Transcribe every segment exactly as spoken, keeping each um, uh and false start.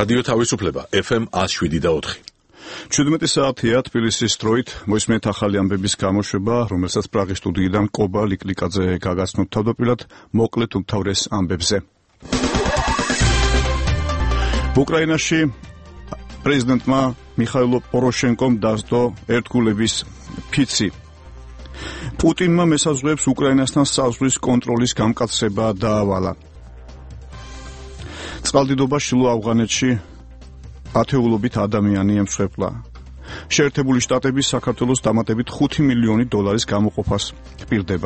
რადიო თავისუფლება ეფ ემ one oh seven და four. ჩვიდმეტი საათია თბილისის დროით მოისმენთ ახალი ამბების გამოშვება, რომელსაც პრაღის სტუდიიდან კობა ლიკლიკაძე გაგაცნობთ თავდაპირველად მოკლედ უმთავრეს ამბებზე. უკრაინაში პრეზიდენტმა მიხაილ პოროშენკომ დასდო ერთგულების ფიცი. პუტინმა მესაზღვრეებს უკრაინასთან საზღვრის კონტროლის გამკაცება დაავალა. წყალდიდობა შილო ავღანეთში ათეულობით ადამიანი ემსხვერპლა. შეერთებული შტატები საქართველოს დამატებით ხუთი მილიონი დოლარის გამოყოფას პირდება.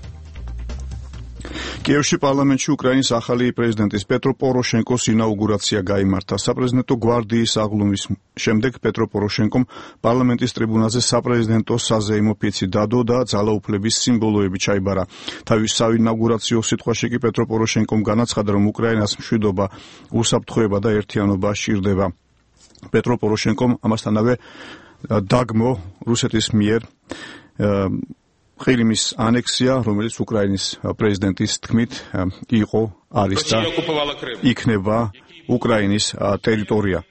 კიევში პარლამენტში უკრაინის ახალი პრეზიდენტის პეტრო პოროშენკოს ინაუგურაცია გაიმართა. საპრეზიდენტო გვარდიის აღლუმის შემდეგ პეტრო პოროშენკომ პარლამენტის ტრიბუნაზე საპრეზიდენტო საზეიმო ფიცი დადო და ძალაუფლების სიმბოლოები ჩაიბარა. თავის საინაუგურაციო სიტყვაში კი პეტრო პოროშენკომ განაცხადა, რომ უკრაინას მშვიდობა, უსაფრთხოება და ერთიანობა სჭირდება. პეტრო პოროშენკომ ამასთანავე დაგმო რუსეთის მიერ ყირიმის ანექსია, რომელიც უკრაინის პრეზიდენტის თქმით იყო, არის და იქნება უკრაინის ტერიტორია.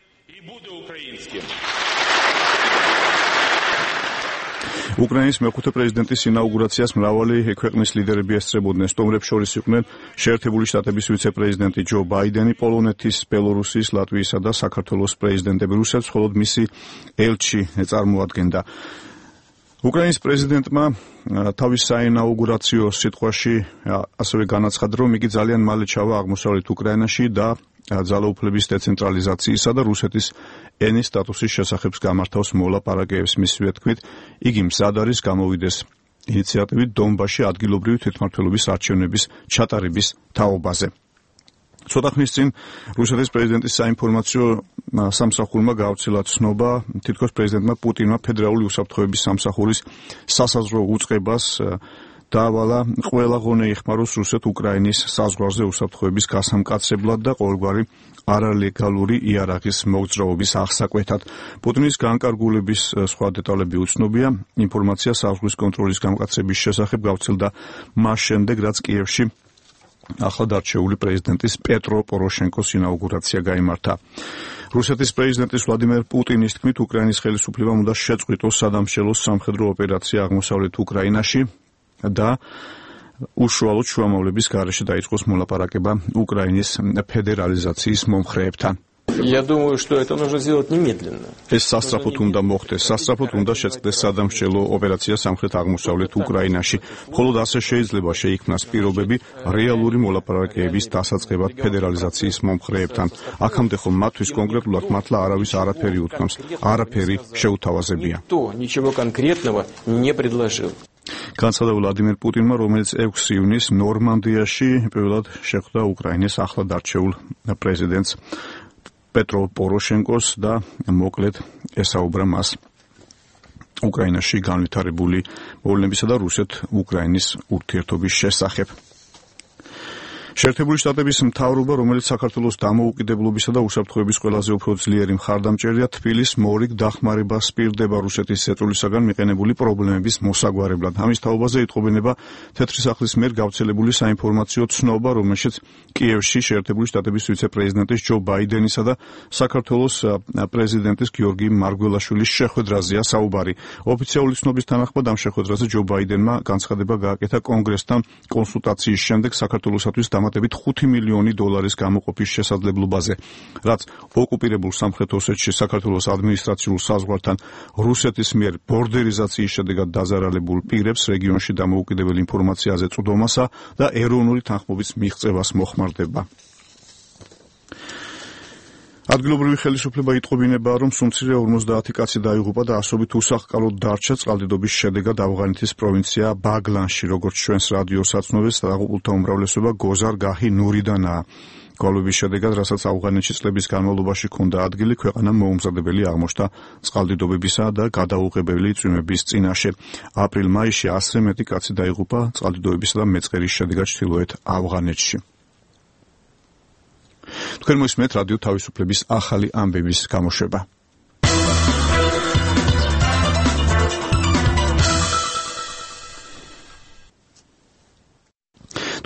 უკრაინის მეხუთე პრეზიდენტის ინაუგურაციას მრავალი ქვეყნის ლიდერები ესწრებოდნენ. სტუმრებს შორის იყვნენ შეერთებული შტატების ვიცე-პრეზიდენტი ჯო ბაიდენი, პოლონეთის, ბელორუსიის, ლატვიისა და საქართველოს პრეზიდენტები. რუსეთს მხოლოდ მისი ელჩი წარმოადგენდა. უკრაინის პრეზიდენტმა თავის საინაუგურაციო სიტყვაში ასევე განაცხადა, რომ იგი ძალიან მალე ჩავა აღმოსავლეთ უკრაინაში და ძალაუფლების დეცენტრალიზაციისა და რუსეთის ენის სტატუსის შესახებ გამართავს მოლაპარაკებებს. მისივე თქმით, იგი მზად არის გამოვიდეს ინიციატივით დონბასში ადგილობრივი თვითმმართველობის არჩევნების ჩატარების თაობაზე. ცოტა ხნის წინ რუსეთის პრეზიდენტის საინფორმაციო სამსახურმა გაავრცელა ცნობა, თითქოს პრეზიდენტმა პუტინმა ფედერალური უსაფრთხოების სამსახურის სასაზღვრო უწყებას დაავალა ყველა ღონე იხმაროს რუსეთ-უკრაინის საზღვარზე უსაფრთხოების გასამკაცებლად და ყოველგვარი არალეგალური იარაღის მოგზრაობის აღსაკვეთად. პუტინის განკარგულების სხვა დეტალები უცნობია. ინფორმაცია საზღვრის კონტროლის გამკაცების შესახებ გავრცელდა მას შემდეგ, რაც კიევში ახლად არჩეული პრეზიდენტის პეტრო პოროშენკოს ინაუგურაცია გაიმართა. რუსეთის პრეზიდენტის ვლადიმერ პუტინის თქმით, უკრაინის ხელისუფლებამ უნდა შეწყვიტოს სადამშელოს სამხედრო ოპერაცია აღმოსავლეთ უკრაინაში და უშუალოდ შუამავლების გარეშე დაიწყოს მოლაპარაკება უკრაინის ფედერალიზაციის მომხრეებთან. Я думаю, что это нужно сделать немедленно. ეს სასწრაფოდ უნდა მოხდეს. სასწრაფოდ უნდა შეწყდეს სადამშელო ოპერაცია სამხრეთ აღმოსავლეთ უკრაინაში. მხოლოდ ასე შეიძლება შეიქმნას პირობები რეალური მოლაპარაკებების დასაწყებად ფედერალიზაციის მომხრეებთან. აქამდე ხომ მათთვის კონკრეტულად მართლა არავის არაფერი უთქვამს, არაფერი შეუთავაზებია. То ничего конкретного не предложил. განცხადა ვლადიმერ პუტინმა, რომელიც ექვსი ივნისს ნორმანდიაში პირველად შეხვდა უკრაინის ახლად არჩეულ პრეზიდენტს პეტრო პოროშენკოს და მოკლედ ესაუბრა მას უკრაინაში განვითარებული მოვლენებისა და რუსეთ-უკრაინის ურთიერთობის შესახებ. შეერთებული შტატების მთავრობა, რომელიც საქართველოს დამოუკიდებლობისა და უსაფრთხოების ყველაზე უფრო ძლიერი მხარდამჭერია, თბილისს მორიგ დახმარებას პირდება რუსეთის ზეწოლისაგან მიყენებული პრობლემების მოსაგვარებლად. ამის თაობაზე იტყობინება თეთრი სახლის მიერ გავრცელებული საინფორმაციო ცნობა, რომელშიც კიევში შეერთებული შტატების ვიცე-პრეზიდენტის ჯო ბაიდენისა და საქართველოს პრეზიდენტის გიორგი მარგველაშვილის შეხვედრაზეა საუბარი. ოფიციალური ცნობის თანახმად ამ შეხვედრაზე ჯო ბაიდენმა განცხადება გააკეთა კონგრესთან კონსულტაციის შემდეგ საქართველოსათვის დამატებით ხუთი მილიონი დოლარის გამოყოფის შესაძლებლობაზე, რაც ოკუპირებულ სამხრეთ ოსეთში საქართველოს ადმინისტრაციულ საზღვართან რუსეთის მიერ ბორდერიზაციის შედეგად დაზარალებულ პირებს რეგიონში დამოუკიდებელ ინფორმაციაზე წვდომასა და ეროვნული თანხმობის მიღწევას მოხმარდება. ადგილობრივი ხელისუფლება იტყობინება, რომ სუმცირე ორმოცდაათი კაცი დაიღუპა და ასობით უსახლკაროდ დარჩა წყალდიდობის შედეგად ავღანეთის პროვინცია ბაგლანში. როგორც ჩვენს რადიოს აცნობს, დაღუპულთა უმრავლესობა გოზარ გაჰი ნურიდანაა. გვალვების შედეგად, რასაც ავღანეთში წლების განმავლობაში ჰქონდა ადგილი, ქვეყანა მოუმზადებელი აღმოჩნდა წყალდიდობებისა და გადაუღებელი წვიმების წინაშე. აპრილ-მაისში ასზე მეტი კაცი დაიღუპა წყალდიდობებისა და მეწყერის შედეგად ჩრდილოეთ ავღანეთში. თქვენ მოისმენთ რადიო თავისუფლების ახალი ამბების გამოშვება.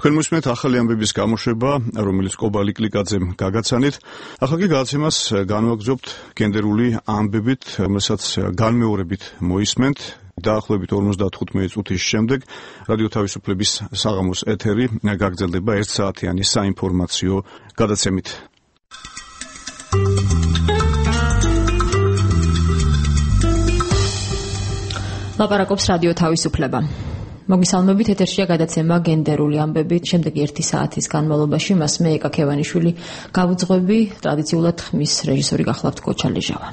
თქვენ მოსმენთ ახალი ამბების გამოშვება, რომელიც კობალი კლიკაძემ გაგაცანით. ახლა კი გადაცემას განვაგრძობთ გენდერული ამბებით, რომელსაც განმეორებით მოისმენთ. დაახლოებით ორმოცდათხუთმეტი წუთის შემდეგ რადიო თავისუფლების საღამოს ეთერი გაგრძელდება ერთსაათიანი საინფორმაციო გადაცემით. ლაპარაკობს რადიო თავისუფლება. მოგესალმებით, ეთერშია გადაცემა გენდერული ამბები. შემდეგი ერთი საათის განმავლობაში მას მე ეკა ქევანიშვილი გავუძღვები, ტრადიციულად ხმის რეჟისორი გახლავთ კოჩა ლეჟავა.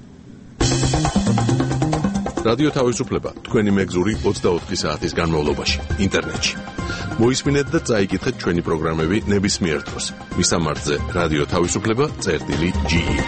რადიო თავისუფლება თქვენი მეგზური ოცდაოთხი საათის განმავლობაში ინტერნეტში. მოისმინეთ და წაიკითხეთ ჩვენი პროგრამები ნებისმიერ დროს. მისამართზე რადიო თავისუფლება წერტილი ჯი ი.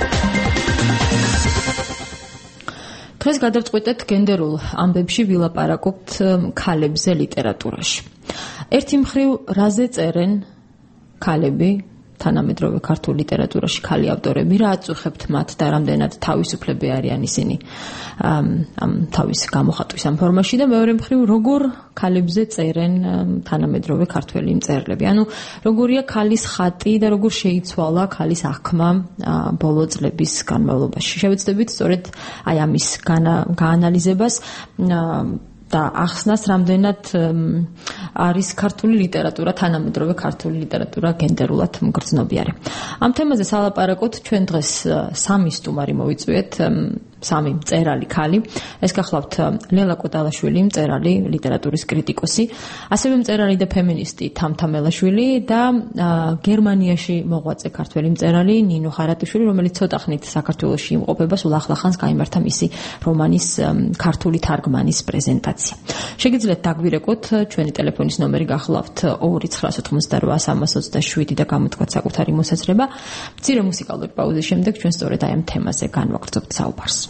დღეს გადავწყვეტეთ გენდერულ ამბებში ვილაპარაკობთ ქალებზე ლიტერატურაში. ერთი მხრივ რაზე წერენ ქალები თანამედროვე ქართულ ლიტერატურაში ქალი ავტორები, რა აწუხებთ მათ და რამდენად თავისუფლები არიან ისინი ამ თავის გამოხატვის ამ ფორმაში და მეორე მხრივ როგორ ქალებზე წერენ თანამედროვე ქართველი მწერლები. ანუ როგორია ქალის ხატი და როგორ შეიცვალა ქალის აღქმა ბოლო წლების განმავლობაში. შევეცდებით სწორედ აი ამის გაანალიზებას და ახსნას რამდენად არის ქართული ლიტერატურა, თანამედროვე ქართული ლიტერატურა გენდერულად მგრძნობიარე. ამ თემაზე სალაპარაკოთ ჩვენ დღეს სამი სტუმარი მოვიწვიეთ, სამი მწერალი ქალი. ეს გახლავთ ლელა კოტალაშვილი, მწერალი, ლიტერატურის კრიტიკოსი, ასევე მწერალი და ფემინისტი თამთა მელაშვილი და გერმანიაში მოღვაწე ქართველი მწერალი ნინო ხარატიშვილი, რომელიც ცოტა ხნით საქართველოში იმყოფება, სულ ახლახანს გაიმართა მისი რომანის ქართული თარგმანის პრეზენტაცია. შეგიძლიათ დაგვირეკოთ, ჩვენი ტელეფონის ნომერი გახლავთ ორი ცხრა ოთხმოცდაოთხ სამას ოცდაშვიდი და გამოთქვათ საკუთარი მოსაზრება. მცირე მუსიკალური პაუზის შემდეგ ჩვენ სწორედ აი ამ თემაზე განვაგრძობთ საუბარს.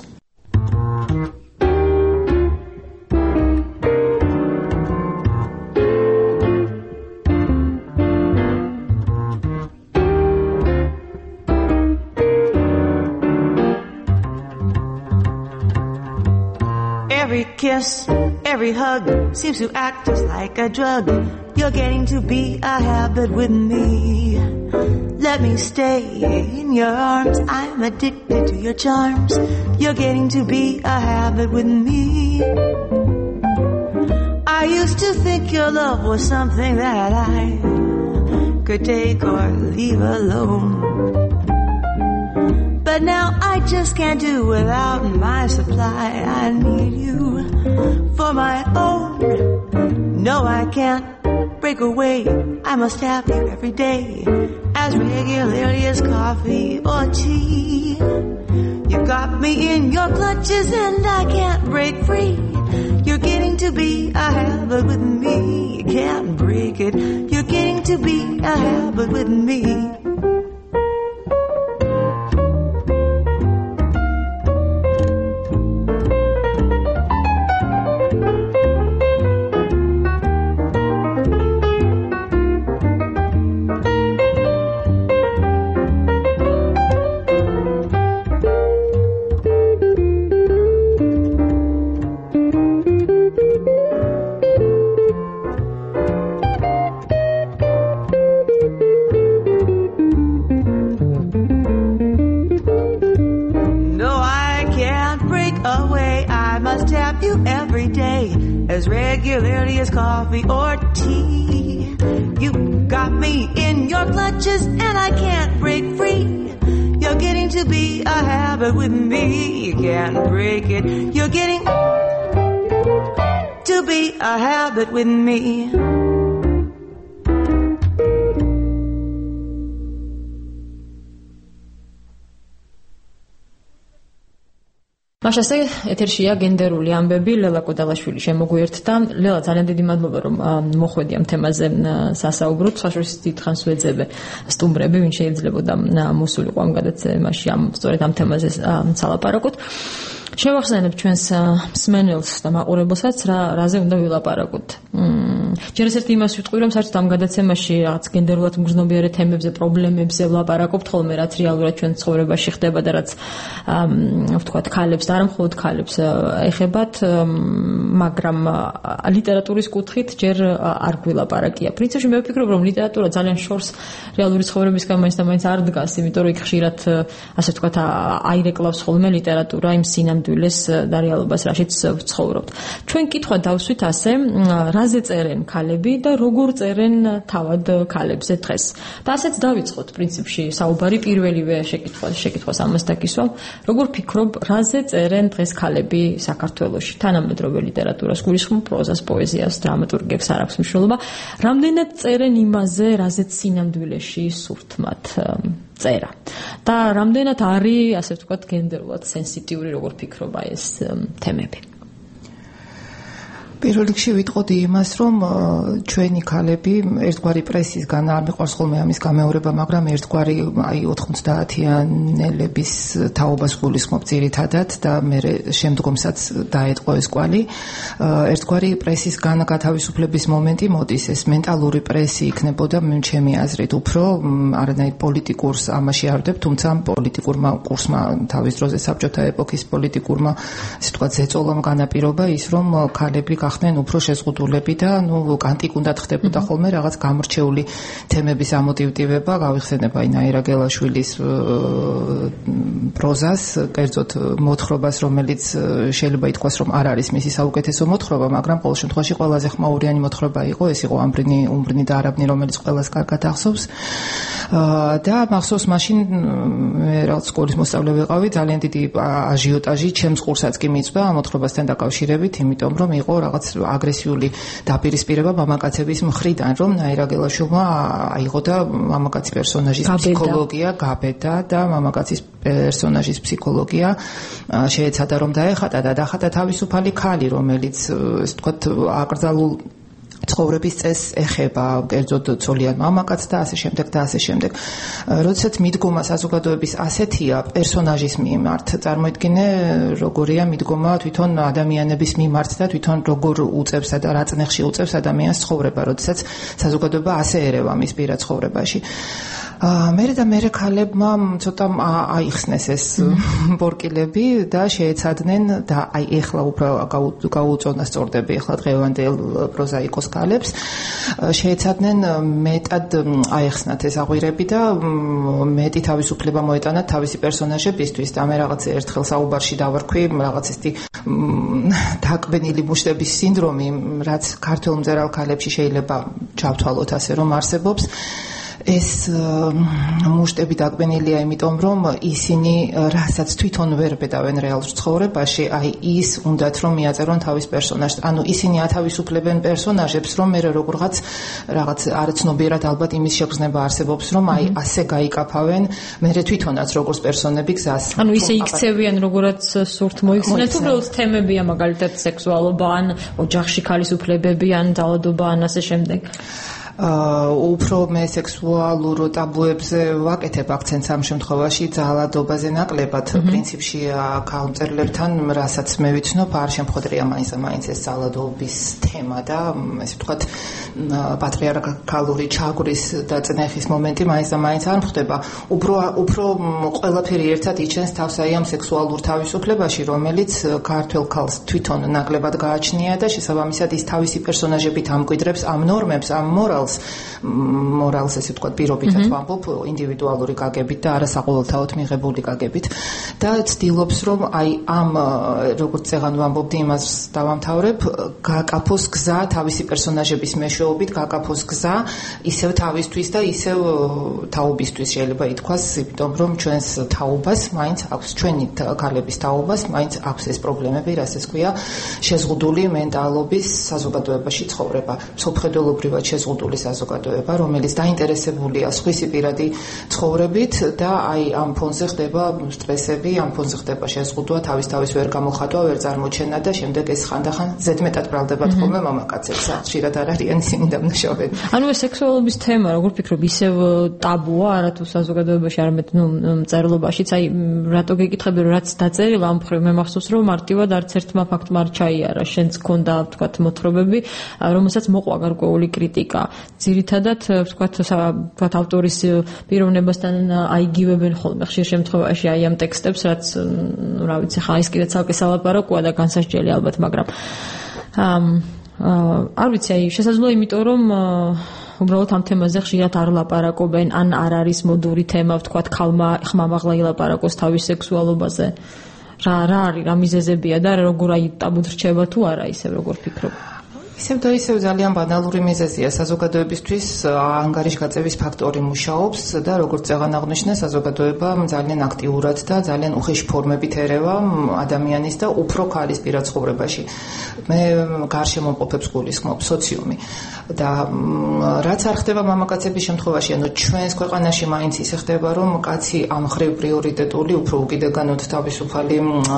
Every kiss, every hug seems to act just like a drug. You're getting to be a habit with me. Let me stay in your arms. I'm addicted to your charms. You're getting to be a habit with me. I used to think your love was something that I could take or leave alone. But now I just can't do without my supply. I need you for my own. No, I can't break away. I must have you every day, as regularly as coffee or tea. You got me in your clutches and I can't break free. You're getting to be a habit with me. You can't break it. You're getting to be a habit with me. As regularly as coffee or tea. You got me in your clutches and I can't break free. You're getting to be a habit with me. You can't break it. You're getting to be a habit with me. მაშასე ეთერშია გენდერული ამბები, ლელა კოდალაშვილი შემოგვიერთდა. ლელა, ძალიან დიდი მადლობა რომ მოხვედი ამ თემაზე სასაუბროთ. საშუალებას დიდხანს ვეძებე სტუმრები, ვინ შეიძლებოდა მოსულიყო ამ გადაცემაში ამ სწორედ ამ თემაზე სალაპარაკოთ. შევახსენებ ჩვენს მსმენელს და მაყურებელსაც რა რაზე უნდა ვილაპარაკოთ. ჯერ ერთ იმას ვიტყვი, რომ საერთოდ ამ გადაცემაში რაღაც გენდერულად მგრძნობიარე თემებზე, პრობლემებზე ვლაპარაკობთ ხოლმე, რაც რეალურად ჩვენ ცხოვრებაში ხდება და რაც ვთქვათ, ქალებს და არა მხოლოდ ქალებს ეხებათ, მაგრამ ლიტერატურის კუთხით ჯერ არ გვილაპარაკია. პრინციპში მე ვფიქრობ, რომ ლიტერატურა ძალიან შორს რეალური ცხოვრებისგან მაინც და მაინც არ დგას, იმიტომ რომ იქ ხშირად ასე ვთქვათ, აირეკლავს ხოლმე ლიტერატურა იმ სინამდვილეს და რეალობას, რაშიც ვცხოვრობთ. ჩვენ კითხვა დავსვით ასე, რაზე წერენ ქალები და როგორ წერენ თავად ქალებზე დღეს. და ასეც დავიწყოთ პრინციპში საუბარი პირველივე შეკითხვას, შეკითხვას ამას დაგისვა. როგორ ფიქრობ, რაზე წერენ დღეს ქალები საქართველოში? თანამედროვე ლიტერატურას, გულისხმობ პროზას, პოეზიას, დრამატურგიებს არ აქვს მნიშვნელობა. რამდენად წერენ იმაზე, რაზეც სინამდვილეში სურთმათ წერა. და რამდენად არის, ასე ვთქვათ, გენდერულად სენსიტიური, როგორ ფიქრობ აი ეს თემები? პირველ რიგში ვიტყოდი იმას, რომ ჩვენი ქალები ერთგვარი პრესისგან არ მიყვარს ხოლმე ამის გამეორება, მაგრამ ერთგვარი აი ოთხმოცდაათიანელების თაობას გულისხმობ ძირითადად და მე შემდგომსაც დაეტყო ეს კვალი. ერთგვარი პრესისგან გათავისუფლების მომენტი მოდის, ეს მენტალური პრესი იქნებოდა ჩემი აზრით უფრო არანაირ პოლიტიკურს ამაში არ ვდებ, თუმცა პოლიტიკურმა კურსმა თავის დროზე საბჭოთა ეპოქის პოლიტიკურმა ასე ვთქვათ ზეწოლამ განაპირობა ის, რომ ქალები ხდნენ უფრო შეზღუდულები და ნუ კანტიკ უნდა ხდებოდა ხოლმე რაღაც გამორჩეული თემების ამოტივტივება, გავიხსენებ აი ნაირა გელაშვილის პროზას, კერძოდ მოთხრობას, რომელიც შეიძლება ითქვას, რომ არ არის მისი საუკეთესო მოთხრობა, მაგრამ ყოველ შემთხვევაში ყველაზე ხმაურიანი მოთხრობა იყო, ეს იყო ამბრინი, უმბრინი და არაბნი, რომელიც ყველას კარგად ახსოვს. და მახსოვს მაშინ მე რაღაც სკოლის მოსწავლე ვიყავი, ძალიან დიდი აჟიოტაჟი ჩემს ყურსაც კი მიწვა ამ მოთხრობასთან დაკავშირებით, იმიტომ რომ იყო რაღაც აგრესიული დაპირისპირება მამაკაცების მხრიდან, რომ ნაირა გელაშვილმა აიღო და მამაკაცის პერსონაჟის ფსიქოლოგია გაბედა და მამაკაცის პერსონაჟის ფსიქოლოგია შეეცადა რომ დაეხატა და დახატა თავისუფალი ქალი, რომელიც ესე ვთქვათ აკრძალულ ცხოვრების წესს ეხება, კერძოდ ცოლიან მამაკაც და ასე შემდეგ და ასე შემდეგ. როდესაც მიდგომა საზოგადოების ასეთია პერსონაჟის მიმართ, წარმოიდგინე როგორია მიდგომა თვითონ ადამიანების მიმართ და თვითონ როგორ უწევს და რა წნეხში უწევს ადამიანს ცხოვრება, როდესაც საზოგადოება ასე ერევა მის პირად ცხოვრებაში. მერე და მერე ქალებმა ცოტა აიხსნეს ეს ბორკილები და შეეცადნენ და აი ეხლა უფრო გაუწონასწორდები ეხლა დღევანდელ პროზაიკოს ქალებს შეეცადნენ მეტად აეხსნათ ეს აღვირები და მეტი თავისუფლება მოეტანათ თავისი პერსონაჟებისთვის და მე რაღაც ერთხელ საუბარში დავარქვი რაღაც ესეთი დაკბენილი მუშტების სინდრომი, რაც ქართველ მწერალ ქალებში შეიძლება ჩავთვალოთ ასე რომ არსებობს. ეს მუშტები დაკბენილია იმიტომ, რომ ისინი რასაც თვითონ ვერ ბედავენ რეალურ ცხოვრებაში, აი ის უნდათ რომ მიაწერონ თავის პერსონაჟს. ანუ ისინი ათავისუფლებენ პერსონაჟებს, რომ მე როგორღაც რაღაც არცნობიერად ალბათ იმის შეგრძნება არსებობს, რომ აი ასე გაიკაფავენ მე თვითონაც როგორც პერსონები გზას. ანუ ისე იქცევიან, როგორაც სურთ მოიხსნათ, უბრალოდ თემებია, მაგალითად სექსუალობა ან ოჯახში ქალის უფლებები ან ძალადობა ან ასე შემდეგ. უფრო მე სექსუალურ ტაბუებზე ვაკეთებ აქცენტს ამ შემთხვევაში, ძალადობაზე ნაკლებად. პრინციპში ქალმწერლებთან რასაც მე ვიცნობ, არ შემხოდრია მაინც მაინც ეს ძალადობის თემა და ესე ვთქვათ პატრიარქალური ჩაგვრის და წნეხის მომენტი მაინც და მაინც არ მხდება. უფრო უფრო ყველაფერი ერთად იჩენს თავს აი ამ სექსუალურ თავისუფლებაში, რომელიც ქართველ ქალს თვითონ ნაკლებად გააჩნია და შესაბამისად ის თავისი პერსონაჟებით ამკვიდრებს ამ ნორმებს, ამ მორალს მორალს ესე ვთქვათ პირობითად ვამბობ, ინდივიდუალური გაგებით და არა საყოველთაოდ მიღებული გაგებით და ცდილობს რომ აი ამ როგორც წეგან ვამბობდი იმას დავამთავრებ, გააკაფოს გზა თავისი პერსონაჟების მეშვეობით, გააკაფოს გზა ისევ თავისთვის და ისევ თაობისთვის შეიძლება ითქვას, იმიტომ რომ ჩვენს თაობას მაინც აქვს, ჩვენი ქალების თაობას მაინც აქვს ეს პრობლემები, რასაც ქვია შეზღუდული მენტალობის საზოგადოებაში ცხოვრება, სოფხედელობრივად შეზღუდული საზოგადოება, რომელიც დაინტერესებულია სხვისი პირადი ცხოვრებით და აი ამ ფონზე ხდება სტრესები, ამ ფონზე ხდება შეზღუდვა, თავის თავის ვერ გამოხატვა, ვერ წარმოჩენა და შემდეგ ეს ხანდახან ზედმეტად ბრალდებათ ხოლმე მამაკაცებს, ხშირად არ არიან ისინი დამნაშავეები. ანუ ეს სექსუალობის თემა, როგორ ფიქრობ, ისევ ტაბუა არათუ საზოგადოებაში, არამედ ნუ მწერლობაშიც, აი რატო გეკითხები, რომ რაც დაწერილა ამ მხრივ მე მახსოვს, რომ მარტივად არც ერთმა ფაქტმა არ ჩაიარა, შენც გქონდა ვთქვათ მოთხრობები, რომელსაც მოყვა გარკვეული კრიტიკა. ძირითადად ვთქვათ, ვთქვათ ავტორის პიროვნებასთან აიგივებენ ხოლმე ხშირ შემთხვევაში აი ამ ტექსტებს, რაც რა ვიცი, ხა ის კიდე ცალკე სალაპარაკოა და განსასჯელი ალბათ, მაგრამ არ ვიცი, აი შესაძლოა იმიტომ რომ უბრალოდ ამ თემაზე ხშირად არ ლაპარაკობენ, ან არ არის მოდური თემა, ვთქვათ, ქალმა ხმამაღლა ილაპარაკოს თავის სექსუალობაზე. რა რა არის, რა მიზეზებია და როგორ აი ტაბუს რჩება თუ არა, ისევ როგორ ფიქრობ? ისევ და ისევ ძალიან ბანალური მიზეზია საზოგადოებისთვის ანგარიშგაწევის ფაქტორი მუშაობს და როგორც წეგან აღნიშნე საზოგადოება ძალიან აქტიურად და ძალიან უხეში ფორმებით ერევა ადამიანის და უფრო ქალის პირად ცხოვრებაში. მე გარშემო მყოფებს გულისხმობ სოციუმი და რაც არ ხდება მამაკაცების შემთხვევაში, ანუ ჩვენს ქვეყანაში მაინც ისე ხდება, რომ კაცი ამ ხრივ პრიორიტეტული, უფრო უკიდეგანოდ თავისუფალი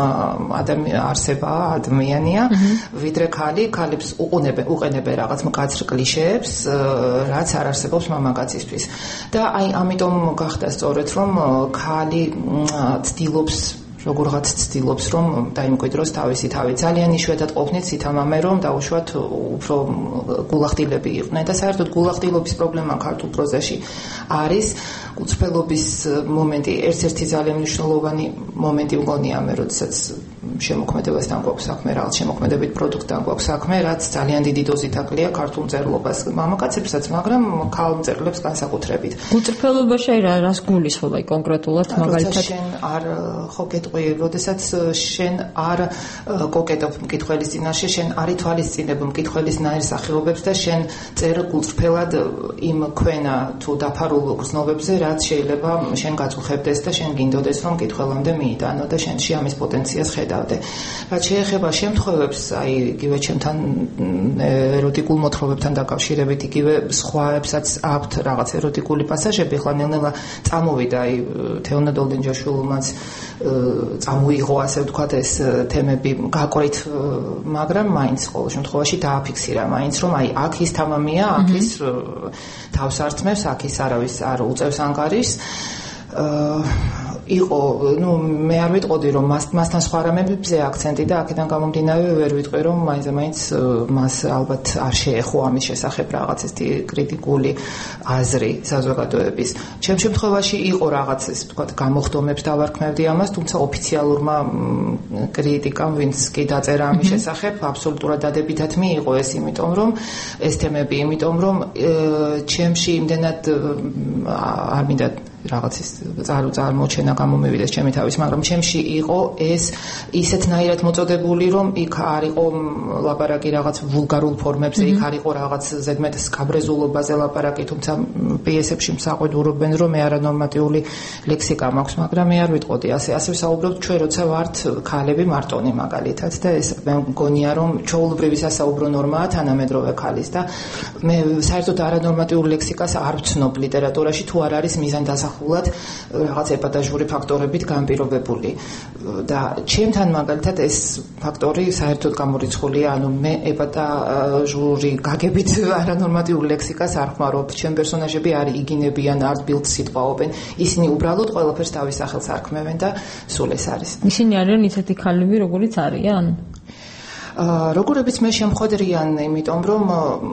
არსებაა, ადამიანია, ვიდრე ქალი, ქალებს უყუნებს უყენებენ რაღაც მკაცრ კლიშეებს, რაც არ არსებობს მამაკაცისთვის. და აი ამიტომ გახდა სწორედ რომ ქალი ცდილობს როგორღაც ცდილობს რომ დაიმკვიდროს თავისი თავი. ძალიან იშვიათად ყოფნით სითამამე რომ დაუშვათ უფრო გულახდილები იყვნენ და საერთოდ გულახდილობის პრობლემა ქართულ პროზაში არის უცხელობის მომენტი, ერთ-ერთი ძალიან მნიშვნელოვანი მომენტი მგონია მე, როდესაც შემოქმედებასთან გვაქვს საქმე, რაღაც შემოქმედებით პროდუქტთან გვაქვს საქმე, რაც ძალიან დიდი დოზით აკლია ქართულ მწერლობას მამაკაცებსაც, მაგრამ ქალ მწერლებს განსაკუთრებით. უცხელობაში აი რა რას გულისხმობ აი კონკრეტულად მაგალითად შენ არ ხო გეტყვი, როდესაც შენ არ კოკეტობ მკითხველის წინაშე, შენ არ ითვალისწინებ მკითხველის ნაირ სახეობებს და შენ წერ გულწრფელად იმ ქვენა თუ დაფარულ გრძნობებზე, რაც შეიძლება შენ გაწუხებდეს და შენ გინდოდეს რომ მკითხველამდე მიიტანო და შენში ამის პოტენციალს ხედავდე. რაც შეეხება შემთხვევებს, აი იგივე ჩემთან ეროტიკულ მოთხრობებთან დაკავშირებით, იგივე სხვაებსაც აქვთ რაღაც ეროტიკული პასაჟები, ხლა ნელ-ნელა წამოვიდა აი თეონა დოლდენჯაშვილმაც წამოიღო ასე ვთქვათ ეს თემები გაკვეთ, მაგრამ მაინც ყოველ შემთხვევაში დააფიქსირა მაინც რომ აი აქ ის თამამია, აქ ის თავს ართმევს, აქ ის არავის არ უწევს ანგარიშს. იყო, ну, მე არ ვიტყოდი რომ მასთან სხვა რამებზე აქცენტი და აქედან გამომდინარე ვერ ვიტყვი რომ მაინც-მაინც მას ალბათ არ შეეხო ამის შესახებ რაღაც ესეთი კრიტიკული აზრი საზოგადოების. ჩემ შემთხვევაში იყო რაღაც ეს ვთქვათ გამოხდომებს დავარქმევდი ამას, თუმცა ოფიციალურმა კრიტიკამ ვინც კი დაწერა ამის შესახებ აბსოლუტურად დადებითად მიიღო ეს, იმიტომ რომ ეს თემები, იმიტომ რომ ჩემში იმდენად არ მინდა რაღაცის წარმოჩენა გამომივიდეს ჩემი თავის, მაგრამ ჩემში იყო ეს ისეთნაირად მოწოდებული, რომ იქ არ იყო ლაპარაკი რაღაც ვულგარულ ფორმებზე, იქ არ იყო რაღაც ზედმეტ სკაბრეზულობაზე ლაპარაკი, თუმცა პიესებში მსაყვედურობენ, რომ მე არანორმატიული ლექსიკა მაქვს, მაგრამ მე არ ვიტყოდი ასე. ასე საუბრობთ ჩვენ, როცა ვართ ქალები მარტონი მაგალითად და ეს მე მგონია, რომ ჩვეულებრივი სასაუბრო ნორმაა თანამედროვე ქალის და მე საერთოდ არანორმატიულ ლექსიკას არ ვცნობ ლიტერატურაში, თუ არ არის მიზანდასახულად რაღაც ეპატაჟური ფაქტორებით განპირობებული და ჩემთან მაგალითად ეს ფაქტორი საერთოდ გამორიცხულია, ანუ მე ეპატაჟური გაგებით არანორმატიულ ლექსიკას არ ხმარობ, ჩემ პერსონაჟები არ იგინებიან, არ ბილდს სიტყვაობენ, ისინი უბრალოდ ყველაფერს თავის სახელს არქმევენ და სულ ეს არის. ისინი არიან ისეთი ქალები, როგორიც არიან? როგორებიც მე შემხვედრიან, იმიტომ რომ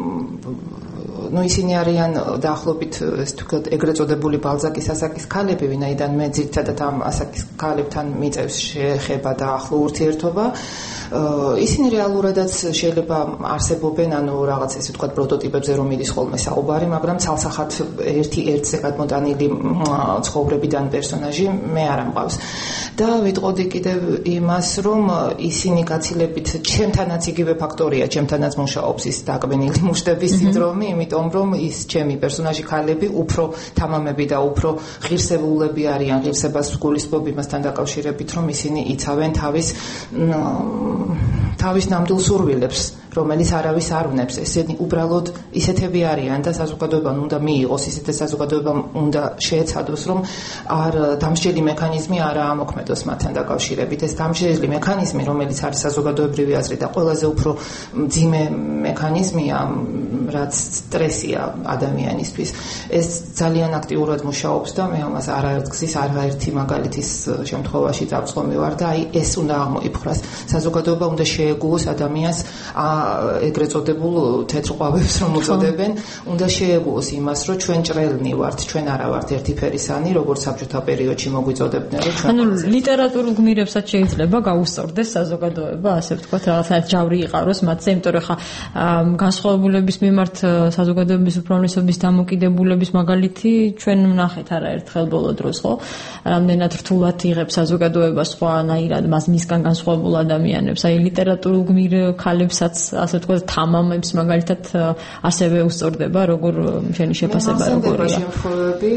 ну ისინი არიან დაახლოებით ეს თქვა ეგრეთ წოდებული ბალზაკის ასაკის ქალები, ვინაიდან მე ძირითადად ამ ასაკის ქალებთან მიწევს შეხება და ახლო ურთიერთობა. ისინი რეალურადაც შეიძლება არსებობენ, ანუ რაღაც ესე ვთქვათ პროტოტიპებზე რომ მიდის ხოლმე საუბარი, მაგრამ ცალსახად ერთი ერთზე გადმოტანილი ცხოვრებიდან პერსონაჟი მე არ ამყავს. და ვიტყოდი კიდევ იმას, რომ ისინი გაცილებით ჩემთანაც იგივე ფაქტორია, ჩემთანაც მუშაობს ის დაკბენილი მუშტების სინდრომი, იმიტომ რომ ის ჩემი პერსონაჟი ქალები უფრო თამამები და უფრო ღირსებულები არიან, ღირსებას გულისხმობ იმასთან დაკავშირებით, რომ ისინი იცავენ თავის თავის ნამდვილ სურვილებს რომელიც არავის არ უნებს. ესენი უბრალოდ ისეთები არიან და საზოგადოებამ უნდა მიიღოს, ისეთი საზოგადოებამ უნდა შეეცადოს, რომ არ დამსჯელი მექანიზმი არ ამოქმედოს მათთან დაკავშირებით. ეს დამსჯელი მექანიზმი, რომელიც არის საზოგადოებრივი აზრი და ყველაზე უფრო მძიმე მექანიზმია, რაც სტრესია ადამიანისთვის. ეს ძალიან აქტიურად მუშაობს და მე ამას არაერთგზის არაერთი მაგალითის შემთხვევაში წავწყომი ვარ და აი ეს უნდა აღმოიფხვრას. საზოგადოება უნდა შეეგუოს ადამიანს ეგრეთ წოდებულ თეთრ ყვავებს რომ უწოდებენ, უნდა შეეგუოს იმას, რომ ჩვენ ჭრელნი ვართ, ჩვენ არა ვართ ერთიფერისანი, როგორც საბჭოთა პერიოდში მოგვიწოდებდნენ, რომ ჩვენ ანუ ლიტერატურულ გმირებსაც შეიძლება გაუსწორდეს საზოგადოება, ასე ვთქვათ, რაღაცა ჯავრი იყაროს მათზე, იმიტომ რომ ხა განსხვავებულების მიმართ საზოგადოების უფროსობის დამოკიდებულების მაგალითი ჩვენ ვნახეთ არაერთხელ ბოლო დროს, ხო? რამდენად რთულად იღებს საზოგადოება სხვანაირად მას მისგან განსხვავებულ ადამიანებს. აი ლიტერატურულ გმირ ქალებსაც, ასე ვთქვათ, თამამებს მაგალითად ასევე უსწორდება, როგორ შენი შეფასება როგორია? შემთხვევები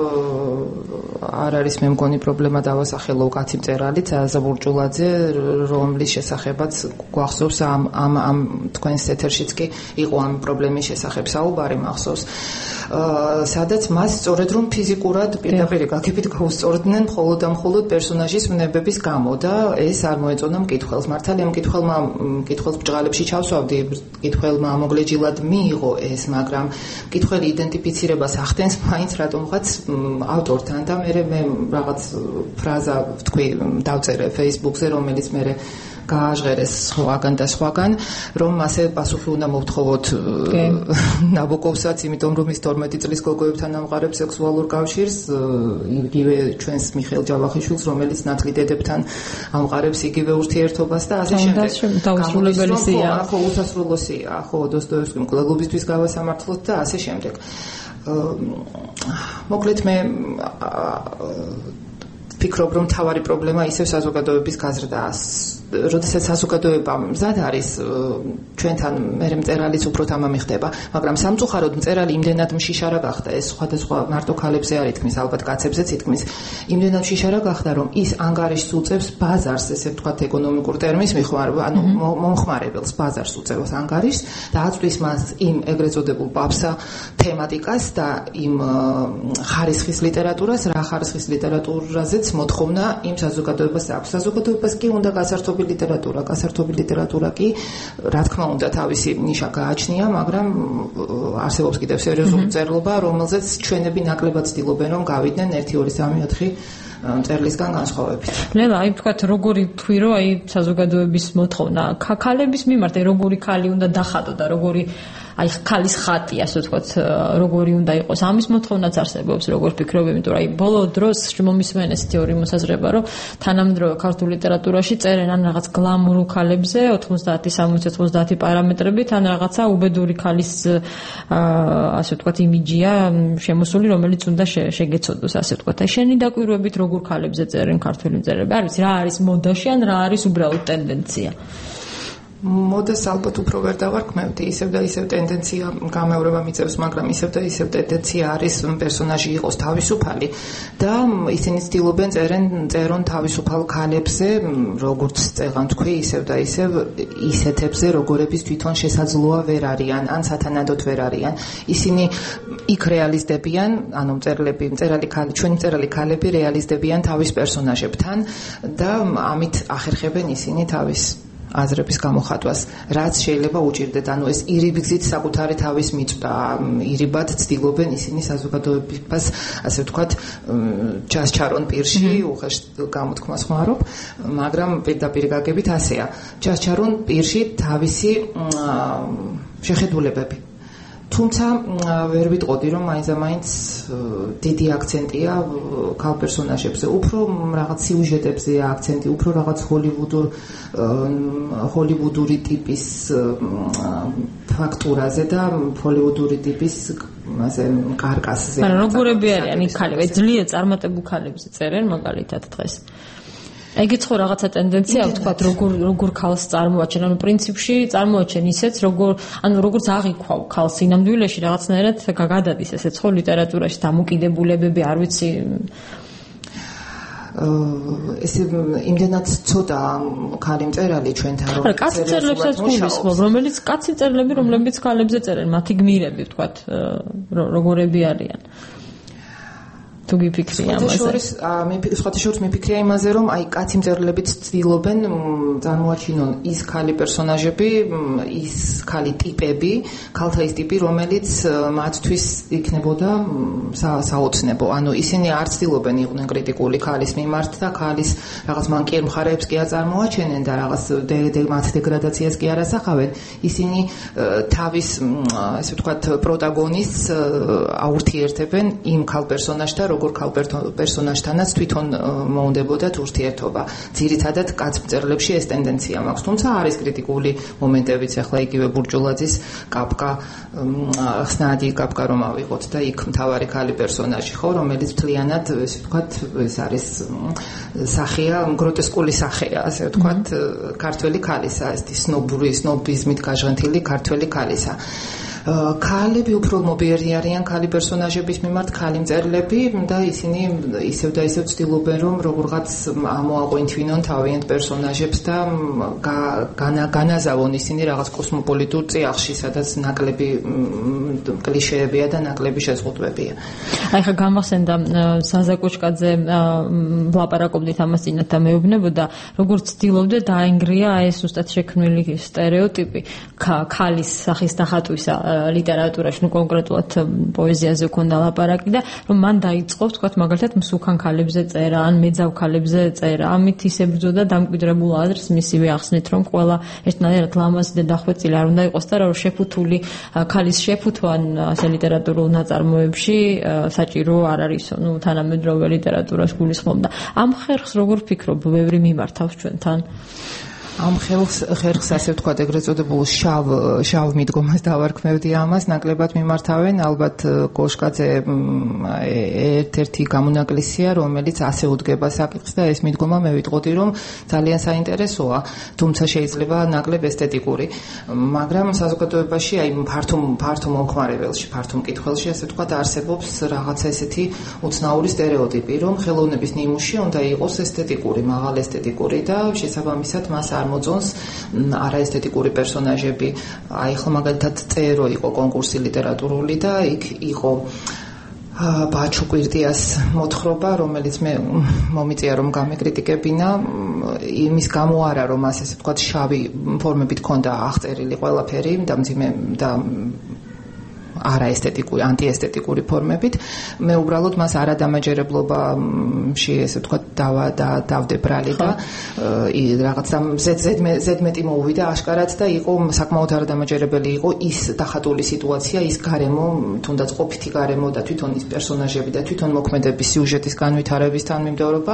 არ არის მე მგონი პრობლემა დავასახელო კაცი მწერალით ზაბურჭულაძე, რომლის შესახებაც გვახსოვს ამ ამ ამ თქვენს ეთერშიც კი იყო ამ პრობლემის შესახებ საუბარი მახსოვს. სადაც მას სწორედ რომ ფიზიკურად პირდაპირ გაკეთებით გაუსწორდნენ მხოლოდ და მხოლოდ პერსონაჟის ვნებების გამო და ეს არ მოეწონა მკითხველს. მართალია მკითხველმა მკითხველს ბჭყალებში ჩავსვავდი, მკითხველმა ამოგლეჯილად მიიღო ეს, მაგრამ მკითხველი იდენტიფიცირებას ახდენს მაინც რატომღაც ავტორთან და მე მე რაღაც ფრაზა ვთქვი დავწერე Facebook-ზე, რომელიც მე გააჟღერეს სხვაგან და სხვაგან, რომ მასე პასუხი უნდა მოვთხოვოთ ნაბოკოვსაც, იმიტომ რომ ის თორმეტი წლის გოგოებთან ამყარებს სექსუალურ კავშირს, იგივე ჩვენს მიხეილ ჯავახიშვილს, რომელიც ნათლი დედებთან ამყარებს იგივე ურთიერთობას და ასე შემდეგ. დაუსრულებელი სია. ხო, უსასრულო სია, ხო, დოსტოევსკიმ მკვლელობისთვის გავასამართლოთ და ასე შემდეგ. მოკლედ მე ფიქრობ, რომ თავარი პრობლემა ისევ საზოგადოების გაზრდაა. როდესაც საზოგადოება მზად არის ჩვენთან მე მწერალიც უფრო თამამი ხდება, მაგრამ სამწუხაროდ მწერალი იმდენად მშიშარა გახდა, ეს სხვადასხვა მარტო ქალებზე არ ითქმის, ალბათ კაცებზეც ითქმის, იმდენად მშიშარა გახდა, რომ ის ანგარიშს უწევს ბაზარს, ესე ვთქვათ ეკონომიკურ ტერმინს მიხმარება, ანუ მომხმარებელს ბაზარს უწევს ანგარიშს და აწვდის მას იმ ეგრეთ წოდებულ პაპსა თემატიკას და იმ ხარისხის ლიტერატურას, რა ხარისხის ლიტერატურაზეც მოთხოვნა იმ საზოგადოებას აქვს. საზოგადოებას კი უნდა გასართობ ლიტერატურა, გასართობი ლიტერატურა კი რა თქმა უნდა თავისი ნიშა გააჩნია, მაგრამ არსებობს კიდევ სერიოზული მწერლობა, რომელზეც ჩვენები ნაკლებად ცდილობენ რომ გავიდნენ ერთი ორი სამი ოთხი მწერლისგან განსხვავებით. ლელა, აი ვთქვათ, როგორი თქვი, რომ აი საზოგადოების მოთხოვნა ქალების მიმართ, აი როგორი ქალი უნდა დახატო და როგორი აი ქალის ხატი, ასე ვთქვათ, როგორი უნდა იყოს. ამის მოთხოვნაც არსებობს, როგორ ფიქრობ, იმიტომ რომ აი ბოლო დროს მომისმენ ეს თეორია მოსაზრება, რომ თანამედროვე ქართულ ლიტერატურაში წერენ ან რაღაც გლამურულ ქალებზე ოთხმოცდაათი სამოცი ოცდაათი პარამეტრებით, ან რაღაცა უბედური ქალის ასე ვთქვათ იმიჯია შემოსული, რომელიც უნდა შეგეცოდოს, ასე ვთქვათ. აი შენი დაკვირვებით როგორ ქალებზე წერენ ქართული მწერლები? არ ვიცი, რა არის მოდაში ან რა არის უბრალოდ ტენდენცია? მოდას ალბათ უფრო ვერ დავარქმევდი, ისევ და ისევ ტენდენცია გამეორება მიწევს, მაგრამ ისევ და ისევ ტენდენცია არის პერსონაჟი იყოს თავისუფალი და ისინი ცდილობენ წერენ წერონ თავისუფალ ქალებზე, როგორც წეღან თქვი, ისევ და ისევ ისეთებზე, როგორების თვითონ შესაძლოა ვერ არიან, ან სათანადოდ ვერ არიან. ისინი იქ რეალიზდებიან, ანუ მწერლები, მწერალი ქალი, ჩვენი მწერალი ქალები რეალიზდებიან თავის პერსონაჟებთან და ამით ახერხებენ ისინი თავის აზრების გამოხატვას, რაც შეიძლება უჭირდეთ, ანუ ეს ირიბგზით საკუთარი თავის მიწვდა, ირიბად ცდილობენ ისინი საზოგადოებას, ასე ვთქვათ, ჩასჩარონ პირში, უხეშ გამოთქმას ხმარობ, მაგრამ პირდაპირ გაგებით ასეა. ჩასჩარონ პირში თავისი შეხედულებები. თუმცა ვერ ვიტყოდი, რომ მაინც-მაინც დიდი აქცენტია ქალ პერსონაჟებზე, უფრო რაღაც სიუჟეტებზეა აქცენტი, უფრო რაღაც ჰოლივუდურ ჰოლივუდური ტიპის ფაქტურაზე და ჰოლივუდური ტიპის ასე კარკასზე. ანუ როგორები არიან იქ ქალები? ძლიერ წარმატებულ ქალებზე წერენ მაგალითად დღეს. ეგეც ხო რაღაცა ტენდენცია, ვთქვათ, როგორ როგორ ქალს წარმოაჩენ, ანუ პრინციპში წარმოაჩენ ისეც, როგორ, ანუ როგორც აღიქვავ ქალს სინამდვილეში რაღაცნაირად გადადის ესეც ხო ლიტერატურაში დამოკიდებულებები, არ ვიცი. ეს იმდენად ცოტა ქალი მწერალი ჩვენთან რომ კაცი მწერლებსაც გულისხმობ, რომელიც კაცი მწერლები, რომლებიც ქალებზე წერენ, მათი გმირები ვთქვათ, როგორები არიან. თუ გიფიქრე ამაზე. სხვათა შორის მიფიქრია იმაზე, რომ აი კაცი მწერლებიც ცდილობენ წარმოაჩინონ ის ქალი პერსონაჟები, ის ქალი ტიპები, ქალთა ის ტიპი, რომელიც მათთვის იქნებოდა საოცნებო. ანუ ისინი არ ცდილობენ იყვნენ კრიტიკული ქალის მიმართ და ქალის რაღაც მანკიერ მხარეებს კი არ წარმოაჩენენ და რაღაც მათ დეგრადაციას კი არ ასახავენ. ისინი თავის, ესე ვთქვათ, პროტაგონისტს აურთიერთებენ იმ ქალ პერსონაჟთან, როგორ ქალ პერსონაჟთანაც თვითონ მოუნდებოდათ ურთიერთობა. ძირითადად კაც მწერლებში ეს ტენდენცია მაქვს, თუმცა არის კრიტიკული მომენტებიც, ახლა იგივე ბურჯულაძის კაპკა, ხსნადი კაპკა რომ ავიღოთ და იქ მთავარი ქალი პერსონაჟი ხო, რომელიც მთლიანად, ესე ვთქვათ, ეს არის სახეა, გროტესკული სახეა, ასე ვთქვათ, ქართველი ქალისა, ეს სნობური, სნობიზმით გაჟღენთილი ქართველი ქალისა. ქალები უფრო მობიერი არიან ქალი პერსონაჟების მიმართ, ქალი მწერლები და ისინი ისევ და ისევ ცდილობენ რომ როგორღაც ამოაყვინთვინონ თავიანთ პერსონაჟებს და განაზავონ ისინი რაღაც კოსმოპოლიტურ წიაღში, სადაც ნაკლები კლიშეებია და ნაკლები შეზღუდვებია. აი ხა გამახსენდა ზაზა კოჩკაძე ვლაპარაკობდით ამას წინათ და მეუბნებოდა როგორც ცდილობდა დაენგრია ეს უბრალოდ შექმნილი სტერეოტიპი ქალის სახის დახატვისა ლიტერატურაში, ნუ კონკრეტულად პოეზიაზე ქონდა ლაპარაკი და რომ მან დაიწყო, თქვათ, მაგალითად, მსუქან ქალებზე წერა, ან მეძავ ქალებზე წერა. ამით ისე ბრძოდა დამკვიდრებულ აზრს მისივე ახსნით, რომ ყველა ერთნაირად ლამაზი და დახვეწილი არ უნდა იყოს და რომ შეფუთული ქალის შეფუთვა ასე ლიტერატურულ ნაწარმოებში საჭირო არ არისო, ნუ თანამედროვე ლიტერატურას გულისხმობდა. ამ ხერხს როგორ ფიქრობ, ბევრი მიმართავს ჩვენთან? ამ ხერხს ხერხს ასე ვთქვათ, ეგრეთ წოდებულ შავ შავ მიდგომას დავარქმევდი ამას, ნაკლებად მიმართავენ, ალბათ კოშკაძე ერთ-ერთი გამონაკლისია, რომელიც ასე უდგება საკითხს და ეს მიდგომა მე ვიტყოდი, რომ ძალიან საინტერესოა, თუმცა შეიძლება ნაკლებ ესთეტიკური. მაგრამ საზოგადოებაში, აი ფართო ფართო მომხმარებელში, ფართო მკითხველში, ასე ვთქვათ, არსებობს რაღაცა ესეთი უცნაური სტერეოტიპი, რომ ხელოვნების ნიმუში უნდა იყოს ესთეტიკური, მაღალ ესთეტიკური და შესაბამისად მას არ მოწონს არაესთეტიკური პერსონაჟები. აი ხო მაგალითად წერო იყო კონკურსი ლიტერატურული და იქ იყო ბაჩუ კვირტიას მოთხრობა, რომელიც მე მომიწია რომ გამეკრიტიკებინა, იმის გამო არა რომ ასე ვთქვათ შავი ფორმებით ქონდა აღწერილი ყველაფერი და მძიმე და არაესთეტიკური, ანტიესთეტიკური ფორმებით. მე უბრალოდ მას არადამაჯერებლობაში, ესე ვთქვათ, დავა და დავდე ბრალი და რაღაცა ზედმეტი მოუვიდა აშკარად და იყო საკმაოდ არადამაჯერებელი იყო ის დახატული სიტუაცია, ის გარემო, თუნდაც ყოფითი გარემო და თვითონ ის პერსონაჟები და თვითონ მოქმედების სიუჟეტის განვითარებისთან მიმდევრობა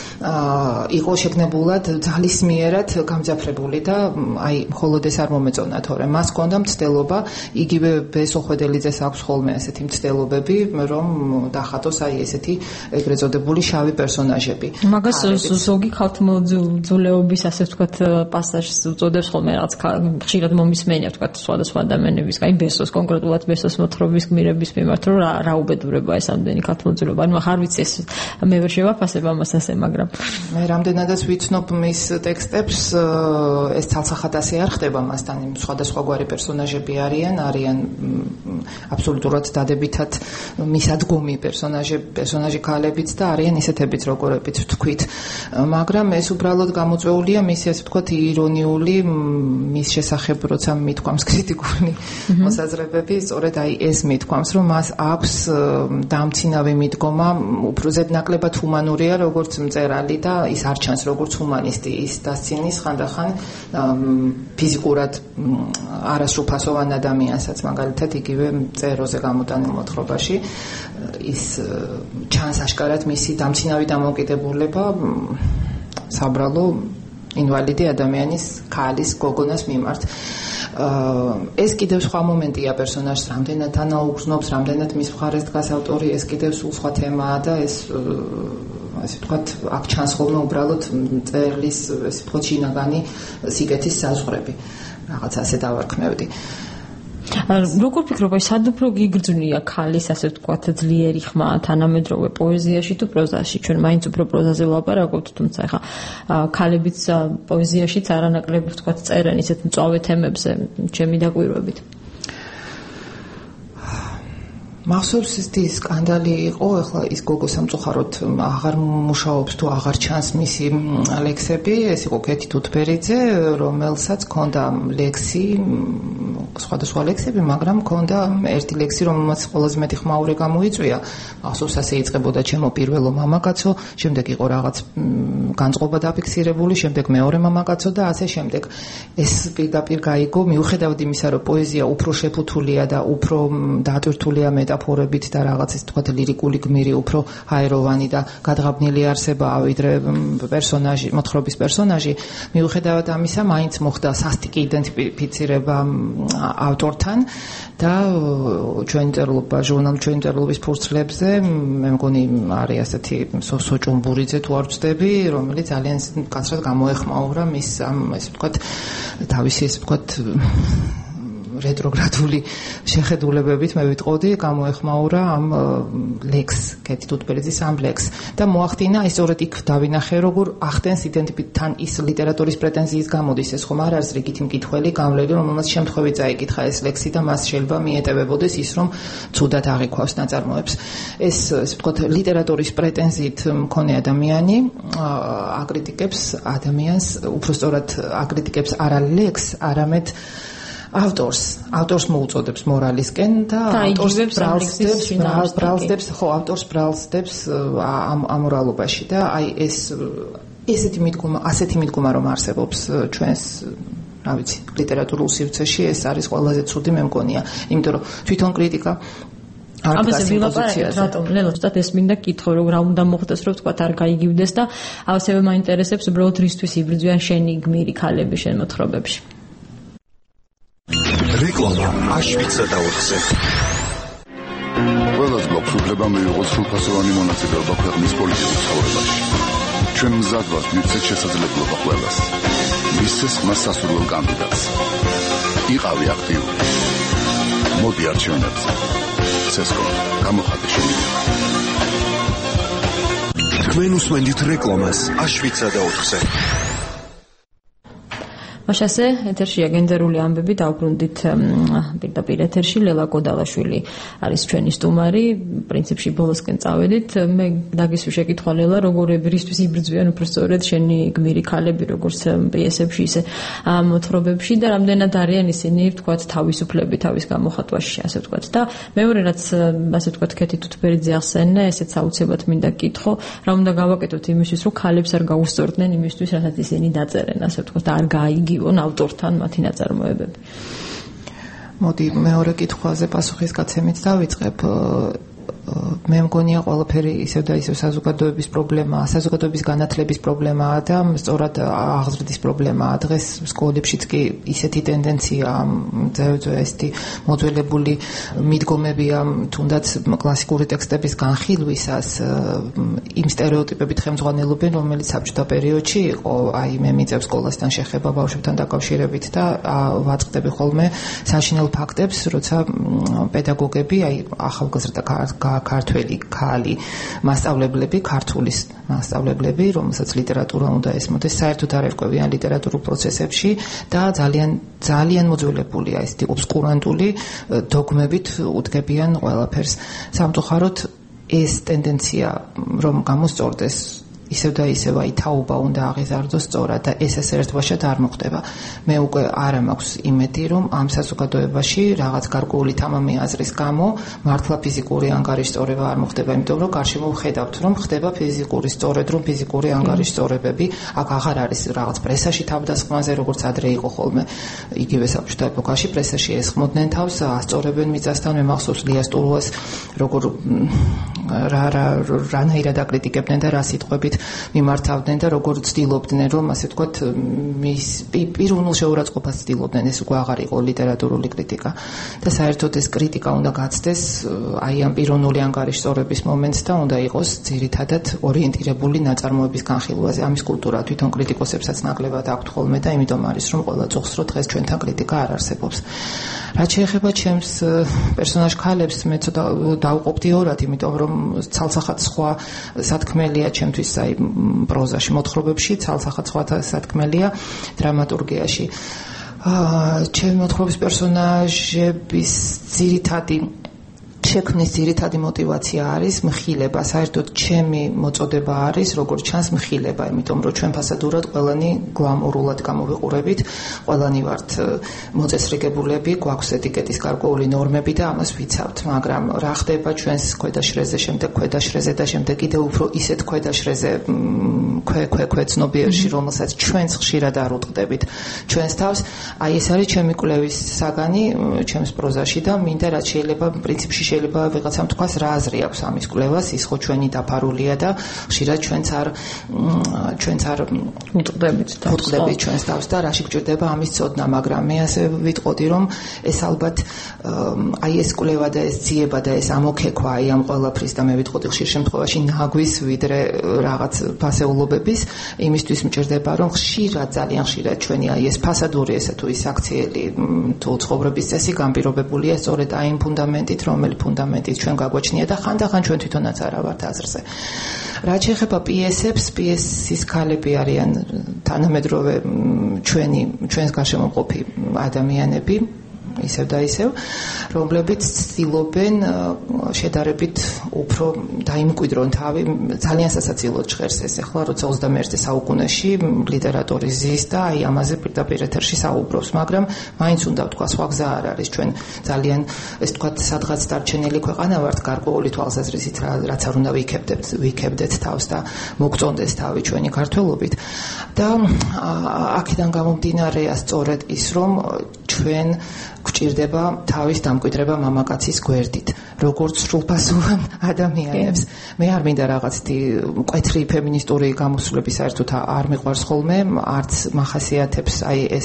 იყო შეგნებულად ძალისმიერად გამძაფრებული და აი მხოლოდ ეს არ მომეწონა, თორემ მას ჰქონდა მცდელობა, იგივე ბესოხვედელი ძეს აქვს ხოლმე ესეთი მცდელობები, რომ დახატოს აი ესეთი ეგრეთ წოდებული შავი პერსონაჟები. მაგას ზოგი ქალთმოძულეობის ასე ვთქვათ პასაჟს უწოდებს ხოლმე რაღაც ხშირად მომისმენია ვთქვათ სხვადასხვა ადამიანების, აი ბესოს კონკრეტულად ბესოს მოთხრობის გმირების მიმართ, რომ რა უბედურება ეს ამდენი ქალთმოძულეობა. ანუ ახლა არ ვიცი ეს მე ვერ შევაფასებ ამას ასე, მაგრამ მე რამდენადაც ვიცნობ მის ტექსტებს, ეს ცალსახად ასე არ ხდება მასთან, იმ სხვადასხვაგვარი პერსონაჟები არიან, არიან აბსოლუტურად დადებითად მისადგომი პერსონაჟები, პერსონაჟი ქალებიც და არიან ისეთებიც, როგორებიც ვთქვით. მაგრამ ეს უბრალოდ გამოწვეულია მისი, ასე ვთქვათ, ირონიული მის შესახებ, როცა მithქვამს კრიტიკული მოსაზრებები, სწორედ აი ეს მithქვამს, რომ მას აქვს დამცინავი მიდგომა, უფრო ზედნაკლებად ჰუმანურია, როგორც მწერალი და ის არ ჩანს როგორც ჰუმანისტი, ის დასცინის ხანდახან ფიზიკურად არასრულფასოვან ადამიანსაც, მაგალითად იგივე წეროზე გამოტანილ მოთხრობაში ის ჩანს აშკარად მისი დამცინავი დამოკიდებულება საბრალო ინვალიდი ადამიანის ქალის გოგონას მიმართ. ეს კიდევ სხვა მომენტია პერსონაჟს, რამდენად ანაუგზნობს, რამდენად მის მხარეს დგას ავტორი, ეს კიდევ სულ სხვა თემაა და ეს ასე ვთქვათ, აქ ჩანს ხოლმე უბრალოდ მწერლის, ესე ვთქვათ, შინაგანი სიკეთის საზღვრები. რაღაც ასე დავარქმევდი. როგორ ფიქრობ, აი სად უფრო გიგრძნია ქალის, ასე ვთქვათ, ძლიერი ხმა თანამედროვე პოეზიაში თუ პროზაში? ჩვენ მაინც უფრო პროზაზე ვლაპარაკობთ, თუმცა ხა ქალებიც პოეზიაშიც არანაკლები ვთქვათ წერენ ისეთ მწვავე თემებზე, ჩემი დაკვირვებით. მახსოვს ის სკანდალი იყო, ეხლა ის გოგო სამწუხაროდ აღარ მუშაობს თუ აღარ ჩანს მისი ლექსები, ეს იყო კეთი თუთბერიძე, რომელსაც ჰქონდა ლექსი, სხვადასხვა ლექსები, მაგრამ ჰქონდა ერთი ლექსი, რომელმაც ყველაზე მეტი ხმაური გამოიწვია. მახსოვს ასე იწყებოდა ჩემო პირველო მამაკაცო, შემდეგ იყო რაღაც განწყობა დაფიქსირებული, შემდეგ მეორე მამაკაცო და ასე შემდეგ. ეს პირდაპირ გაიგო, მიუხედავად იმისა, რომ პოეზია უფრო შეფუთულია და უფრო დაატვირთულია მეტაფორებით და რაღაც ის თქვა ლირიკული გმირი უფრო ჰაეროვანი და გადღაბნილი არსებაა ვიდრე პერსონაჟი, მოთხრობის პერსონაჟი, მიუხედავად ამისა, მაინც მოხდა სასტიკი იდენტიფიცირება ავტორთან და ჩვენ წერლობა, ჟურნალ ჩვენ წერლობის ფურცლებზე, მე მგონი არის ასეთი სოსო ჭუმბურიძე თუ არ ვწდები, რომელიც ძალიან კაცრად გამოეხმაურა მის ამ ესე ვთქვათ თავისი ესე ვთქვათ რეტროგრადული შეხედულებებით მე ვიტყოდი გამოეხმაურა ამ ლექს, კეთი თუთბერიძის ამ ლექს და მოახდინა ის სწორედ იქ დავინახე როგორ ახდენს იდენტიფიცირთან ის ლიტერატურის პრეტენზიის გამოდის ეს ხომ არ არის რიგითი მკითხველი გამლელი რომელმაც შემთხვევით წაიკითხა ეს ლექსი და მას შეიძლება მიეტევებოდეს ის რომ ცუდად აღიქვავს ნაწარმოებს ეს ესე ვთქვათ ლიტერატურის პრეტენზიით მქონე ადამიანი აკრიტიკებს ადამიანს უფრო სწორად აკრიტიკებს არა ლექს არამედ ავტორს, ავტორს მოუწოდებს მორალისკენ და ავტორს ბრალსდებს, ბრალსდებს, ხო, ავტორს ბრალსდებს ამ ამორალობაში და აი ეს ესეთი მიდგომა, ასეთი მიდგომა რომ არსებობს ჩვენს, რა ვიცი, ლიტერატურულ სივრცეში, ეს არის ყველაზე ცუდი მე მგონია, იმიტომ რომ თვითონ კრიტიკა ამაზე ვილაპარაკეთ, რატომ ლელო, ზუსტად ეს მინდა კითხო, რომ რა უნდა მოხდეს, რომ თქვა არ გაიგივდეს და ასევე მაინტერესებს უბრალოდ რისთვის იბრძვიან შენი გმირი ქალები შენ მოთხრობებში. რეკლამა აშვიცა და ოთხზე. ყველას გვაქვს უფლება მიიღოს სრულფასოვანი მონაწილეობა ქვეყნის პოლიტიკურ ცხოვრებაში. ჩვენ მზად ვართ მივცეთ შესაძლებლობა ყველას. მისცეს მას სასურველ კანდიდატს. იყავი აქტიური. მოდი არჩევნებზე. ცესკო, გამოხატე შემიძლია. თქვენ უსმენთ რეკლამას აშვიცა და ოთხზე. მაშასე ეთერშია გენდერული ამბები დავბრუნდით პირდაპირ ეთერში ლელა კოდალაშვილი არის ჩვენი სტუმარი პრინციპში ბოლოსკენ წავედით მე დაგისვი შეკითხვა ლელა როგორ ერისთვის იბრძვიან უფრო სწორედ შენი გმირი ქალები როგორც პიესებში ისე მოთხრობებში და რამდენად არიან ისინი ვთქვათ თავისუფლები თავის გამოხატვაში ასე ვთქვათ და მეორე რაც ასე ვთქვათ კეთი თუთბერიძე ახსენე ესეც აუცილებლად მინდა კითხო რა უნდა გავაკეთოთ იმისთვის რომ ქალებს არ გაუსწორდნენ იმისთვის რასაც ისინი დაწერენ ასე ვთქვათ არ გაიგივ ავტორთან მათი ნაწარმოებები. მოდი მეორე კითხვაზე პასუხის გაცემით დავიწყებ. მე მგონია ყველაფერი ისევ და ისევ საზოგადოების პრობლემაა, საზოგადოების განათლების პრობლემაა და სწორად აღზრდის პრობლემაა. დღეს სკოლებშიც კი ისეთი ტენდენცია, ძევ ესეთი მოძველებული მიდგომებია, თუნდაც კლასიკური ტექსტების განხილვისას იმ სტერეოტიპებით ხელმძღვანელობენ, რომელიც საბჭოთა პერიოდში იყო, აი მე მიწევ სკოლასთან შეხება ბავშვებთან დაკავშირებით და ვაწყდები ხოლმე საშინელ ფაქტებს, როცა პედაგოგები, აი ახალგაზრდა ქართველი ქალი მასწავლებლები, ქართულის მასწავლებლები, რომელსაც ლიტერატურა უნდა ესმოდეს, საერთოდ არ ერკვევიან ლიტერატურულ პროცესებში და ძალიან ძალიან მოძველებულია ესეთი ობსკურანტული დოგმებით უდგებიან ყველაფერს. სამწუხაროდ ეს ტენდენცია რომ გამოსწორდეს ისევ და ისევ აი თაობა უნდა აღიზარდოს სწორად და ეს ეს ერთბაშად არ მოხდება. მე უკვე არ მაქვს იმედი რომ ამ საზოგადოებაში რაღაც გარკვეული თამამი აზრის გამო მართლა ფიზიკური ანგარიშწორება არ მოხდება, იმიტომ რომ გარშემო ვხედავთ რომ ხდება ფიზიკური სწორედ რომ ფიზიკური ანგარიშწორებები აქ აღარ არის რაღაც პრესაში თავდასხმაზე როგორც ადრე იყო ხოლმე იგივე საბჭოთა ეპოქაში პრესაში ესხმოდნენ თავს, ასწორებენ მიწასთან მე მახსოვს ლიას ტულუას როგორ რა რა რანაირად აკრიტიკებდნენ და რა სიტყვებით მიმართავდნენ და როგორ ცდილობდნენ რომ ასე ვთქვათ მის პიროვნულ შეურაცხყოფას ცდილობდნენ ეს უკვე აღარ იყო ლიტერატურული კრიტიკა და საერთოდ ეს კრიტიკა უნდა გაცდეს აი ამ პიროვნული ანგარიშწორების მომენტს და უნდა იყოს ძირითადად ორიენტირებული ნაწარმოების განხილვაზე ამის კულტურა თვითონ კრიტიკოსებსაც ნაკლებად აქვთ ხოლმე და იმიტომ არის რომ ყველა წუხს რო დღეს ჩვენთან კრიტიკა არ არსებობს რაც შეეხება ჩემს პერსონაჟ ქალებს, მე ცოტა დავყოფდი ორად, იმიტომ რომ ცალსახად სხვა სათქმელია ჩემთვის აი პროზაში, მოთხრობებში, ცალსახად სხვა სათქმელია დრამატურგიაში. აა ჩემი მოთხრობის პერსონაჟების ძირითადი შექმნის ძირითადი мотивация არის მხილება. საერთოდ ჩემი მოწოდება არის, როგორც ჩანს, მხილება, იმიტომ რომ ჩვენ ფასადურად ყველანი გლამურულად გამოვიყურებით, ყველანი ვართ მოწესრიგებულები, გვაქვს ეტიკეტის გარკვეული ნორმები და ამას ვიცავთ, მაგრამ რა ხდება ჩვენს ქვედაშრეზე, შემდეგ ქვედაშრეზე და შემდეგ კიდევ უფრო ისეთ ქვედაშრეზე ქვე ქვე ქვე ცნობიერში, რომელსაც ჩვენც ხშირად არ უტყდებით ჩვენს თავს. აი ეს არის ჩემი კვლევის საგანი ჩემს პროზაში და მინდა რაც შეიძლება პრინციპში შეიძლება ვიღაცამ თქვას რა აზრი აქვს ამის კვლევას, ის ხო ჩვენი დაფარულია და ხშირად ჩვენც არ ჩვენც არ უტყდებით თავს. უტყდებით ჩვენს თავს და რაში გჭირდება ამის წოდნა, მაგრამ მე ასე ვიტყოდი რომ ეს ალბათ აი ეს კვლევა და ეს ძიება და ეს ამოქეკვა აი ამ ყველაფრის და მე ვიტყოდი ხშირ შემთხვევაში ნაგვის ვიდრე რაღაც ფასეულობების იმისთვის მჭირდება რომ ხშირად ძალიან ხშირად ჩვენი აი ეს ფასადური ესე თუ ის აქციელი თუ ცხოვრების წესი განპირობებულია სწორედ აი იმ ფუნდამენტით, რომელი ფუნდამენტით ჩვენ გაგვაჩნია და ხანდახან ჩვენ თვითონაც არა ვართ აზრზე. რაც შეეხება პიესებს, პიესის ქალები არიან თანამედროვე ჩვენი ჩვენს გარშემო მყოფი ადამიანები, ისევ და ისევ, რომლებიც ცდილობენ შედარებით უფრო დაიმკვიდრონ თავი, ძალიან სასაცილოდ ჟღერს ეს ახლა, როცა ოცდამეერთე საუკუნეში ლიტერატურის ზის და აი ამაზე პირდაპირ ეთერში საუბრობს, მაგრამ მაინც უნდა ვთქვა, სხვა გზა არ არის, ჩვენ ძალიან ეს თქვა სადღაც დარჩენილი ქვეყანა ვართ გარკვეული თვალსაზრისით, რაც არ უნდა ვიქებდეთ, ვიქებდეთ თავს და მოგწონდეს თავი ჩვენი ქართველობით და აქედან გამომდინარეა სწორედ ის, რომ ჩვენ გვჭირდება თავის დამკვიდრება მამაკაცის გვერდით, როგორც სრულფასოვან ადამიანებს. მე არ მინდა რაღაც მკვეთრი ფემინისტური გამოსვლები საერთოდ არ მიყვარს ხოლმე, არც მახასიათებს აი ეს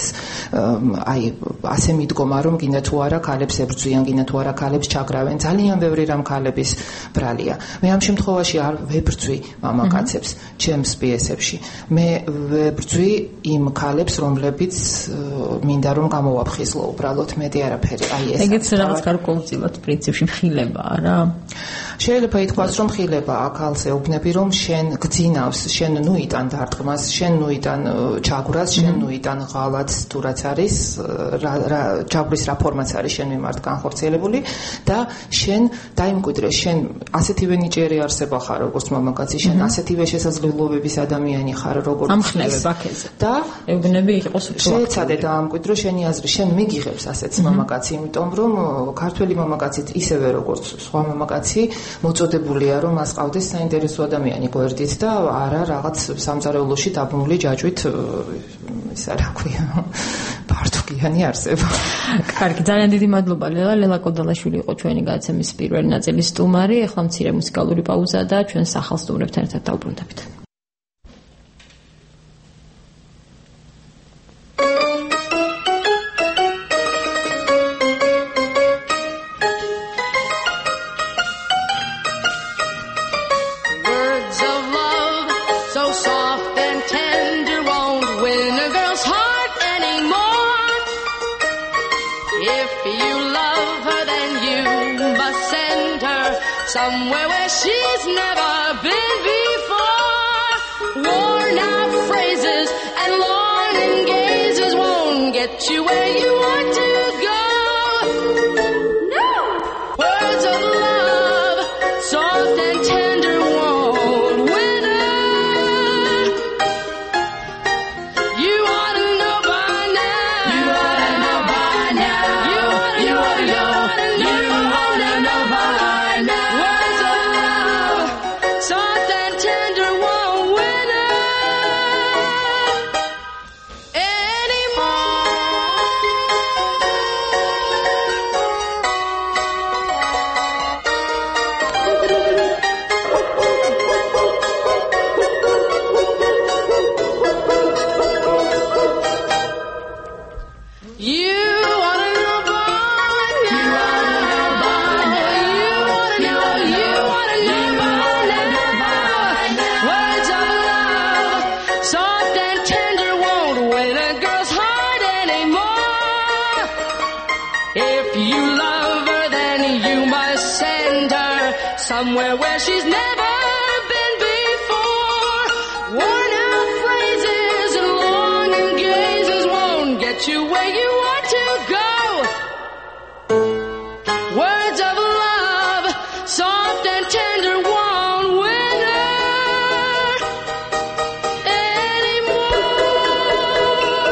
აი ასე მიდგომა, რომ გინდა თუ არა ქალებს ებრძვიან, გინდა თუ არა ქალებს ჩაგრავენ. ძალიან ბევრი რამ ქალების ბრალია. მე ამ შემთხვევაში არ ვებრძვი მამაკაცებს ჩემს პიესებში. მე ვებრძვი იმ ქალებს, რომლებიც მინდა რომ გამოვაფხიზლო უბრალოდ მეტი არაფერი. აი ეს ეგეც რაღაც გარკვეულწილად პრინციპში მხილება არა? შეიძლება ითქვას რომ მხილება აქალს ეუბნები რომ შენ გძინავს, შენ ნუ იტან დარტყმას, შენ ნუ იტან ჩაგვრას, შენ ნუ იტან ღალატს თუ რაც არის, ჩაგვრის რა ფორმაც არის შენ მიმართ განხორციელებული და შენ დაიმკვიდრე, შენ ასეთივე ნიჭიერი არსება ხარ როგორც მამაკაცი, შენ ასეთივე შესაძლებლობების ადამიანი ხარ როგორც ამხნევებ აქეზე და ეუბნები იყოს უფრო შეეცადე დაამკვიდრო შენი აზრი, შენ მიგიღებს ასეთ მამაკაცი, იმიტომ რომ ქართველი მამაკაცით ისევე როგორც სხვა მამაკაცი მოწოდებულია რომ მას ყავდეს საინტერესო ადამიანი გვერდით და არა რაღაც სამზარეულოში დაბრუნული ჯაჭვით ისა რა ქვია პარტუგიანი არსება. კარგი, ძალიან დიდი მადლობა ლელა. ლელა კოდალაშვილი იყო ჩვენი გადაცემის პირველი ნაწილის სტუმარი. ახლა მცირე მუსიკალური პაუზა და ჩვენ სახალ სტუმრებთან ერთად დავბრუნდებით. Somewhere where she's never been before. Worn out phrases and longing gazes won't get you where you want to go. No! Words of love, soft and tender won't win her. You ought to know by now. You ought to know by now. You ought to know, you ought to know, you ought to know by now. Soft and tender won't win her anymore. somewhere where she's never been before. Worn out phrases and longing gazes won't get you where you want to go. Words of love, soft and tender, won't win her anymore,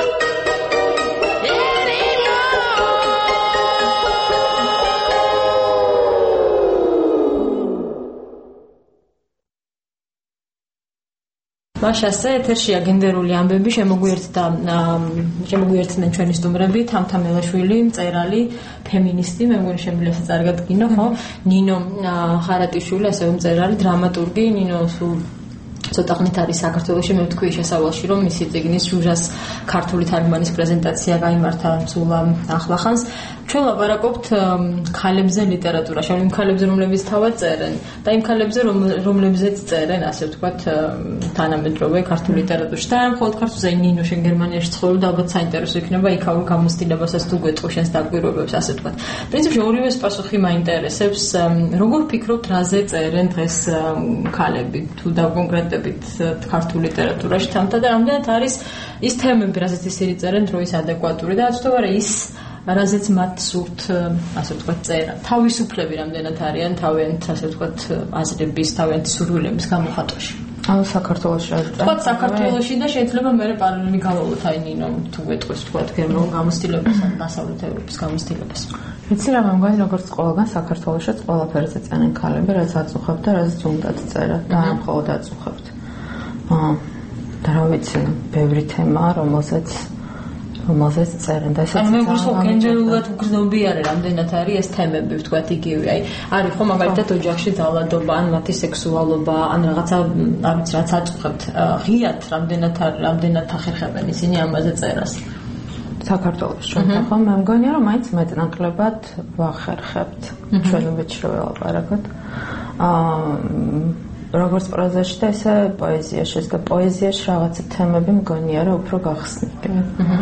მაშასე ეთერშია გენდერული ამბები შემოგვიერთდა შემოგვიერთდნენ ჩვენი სტუმრები თამთა მელაშვილი მწერალი ფემინისტი მე მგონი შემიძლია წარგადგინო ხო ნინო ხარატიშვილი ასევე მწერალი დრამატურგი ნინო ცოტა ხნით არის საქართველოში მე ვთქვი შესავალში რომ მისი წიგნის ჟუჟას ქართული თარგმანის პრეზენტაცია გაიმართა სულ ახლახანს ჩვენ ლაპარაკობთ ქალებზე ლიტერატურაში იმ ქალებზე რომლებიც თავად წერენ და იმ ქალებზე რომლებზეც წერენ ასე ვთქვათ თანამედროვე ქართულ ლიტერატურაში და მხოლოდ ქართულზე ნინო შენ გერმანიაში ცხოვრობ და ალბათ საინტერესო იქნება იქაურ გამოცდილებასაც თუ გვეტყვი შენს დაკვირვებებს ასე ვთქვათ პრინციპში ორივეს პასუხი მაინტერესებს როგორ ფიქრობთ რაზე წერენ დღეს ქალები თუ დავკონკრეტებით ქართულ ლიტერატურაში თამთა და რამდენად არის ის თემები რაზეც ისინი წერენ დროის ადეკვატური და თუ არა ის რაზეც მათ სურთ ასე ვთქვათ წერა თავისუფლები რამდენად არიან თავიანთ ასე ვთქვათ აზრების თავიანთ სურვილების გამოხატვაში ანუ საქართველოში თქვათ საქართველოში და შეიძლება მე პარალელი გავავლოთ აი ნინო თუ ვეტყვის თქვათ გერმანულ გამოცდილებას ან დასავლეთ ევროპის გამოცდილებას ვიცი რა მე მგონი როგორც ყველგან საქართველოშიც ყველაფერზე წერენ ქალები რაც აწუხებთ და რაც უნდათ წერა და ამ მხოლოდ აწუხებთ აა და რა ვიცი ბევრი თემა რომელსაც რომელზეც წერენ და ესეც მე ვუსაუბრობ გენდერულად უგრძნობიარე რამდენად არის ეს თემები ვთქვათ იგივე აი არის ხო მაგალითად ოჯახში ძალადობა ან მათი სექსუალობა ან რაღაცა არ ვიცი რაც აწუხებთ ღიად რამდენად რამდენად ახერხებენ ისინი ამაზე წერას საქართველოს ჩვენ ხო მე მგონია რომ მაინც მეტნაკლებად ვახერხებთ ჩვენი ბიჭრო ველაპარაკოთ აა როგორც პროზაში და ესე პოეზიაში ეს პოეზიაში რაღაცა თემები მგონია რომ უფრო გახსნილია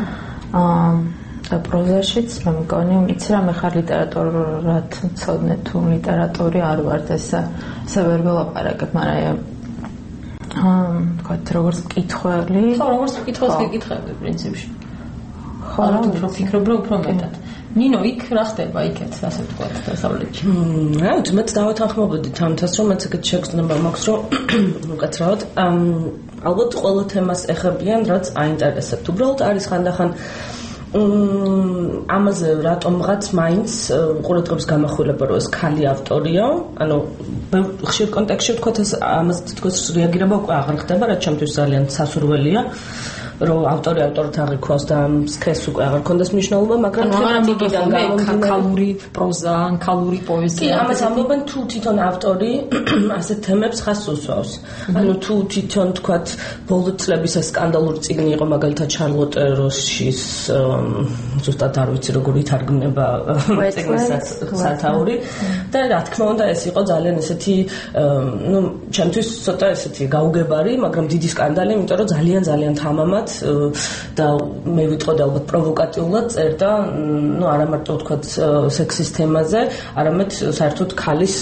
აა პროზაშიც მე მგონი იცი რა მე ხარ ლიტერატურად მცოდნე თუ ლიტერატური არ ვარ ესე ესე ვერ ველაპარაკებ მაგრამ აა თქვა როგორც მკითხველი ხო როგორც მკითხველს გეკითხები პრინციპში ხო რა უფრო ფიქრობ რომ უფრო მეტად ნინო იქ რა ხდება იქეთ ასე ვთქვათ დასავლეთში რა თქმა უნდა დავათანხმობდი თამთას რომ მეც ეგეთ შეგრძნება მაქვს რომ უკაცრავად ალბათ ყველა თემას ეხებიან რაც აინტერესებთ უბრალოდ არის ხანდახან ამაზე რატომღაც მაინც ყურადღების გამახვილება რომ ეს ქალი ავტორია ანუ ხშირ კონტექსტში ვთქვათ ეს ამაზე თითქოს რეაგირება უკვე აღარ ხდება რაც ჩემთვის ძალიან სასურველია რომ ავტორი ავტორად აღიქვას და სქესს უკვე აღარ ქონდეს მნიშვნელობა, მაგრამ თემატიკიდან გამომდინარე ქალური პროზა, ქალური პოეზია. კი, ამას ამბობენ თუ თვითონ ავტორი ასეთ თემებს ხაზს უსვავს. ანუ თუ თვითონ თქვათ ბოლო წლების ეს სკანდალური წიგნი იყო მაგალითად შარლოტე როსის ზუსტად არ ვიცი როგორ ითარგმნება წიგნის სათაური და რა თქმა უნდა ეს იყო ძალიან ესეთი ნუ ჩემთვის ცოტა ესეთი გაუგებარი, მაგრამ დიდი სკანდალი, იმიტომ რომ ძალიან ძალიან თამამად და მე ვიტყოდი ალბათ პროვოკატიულად წერდა, ну, არა მარტო ვთქვათ სექსის თემაზე, არამედ საერთოდ ქალის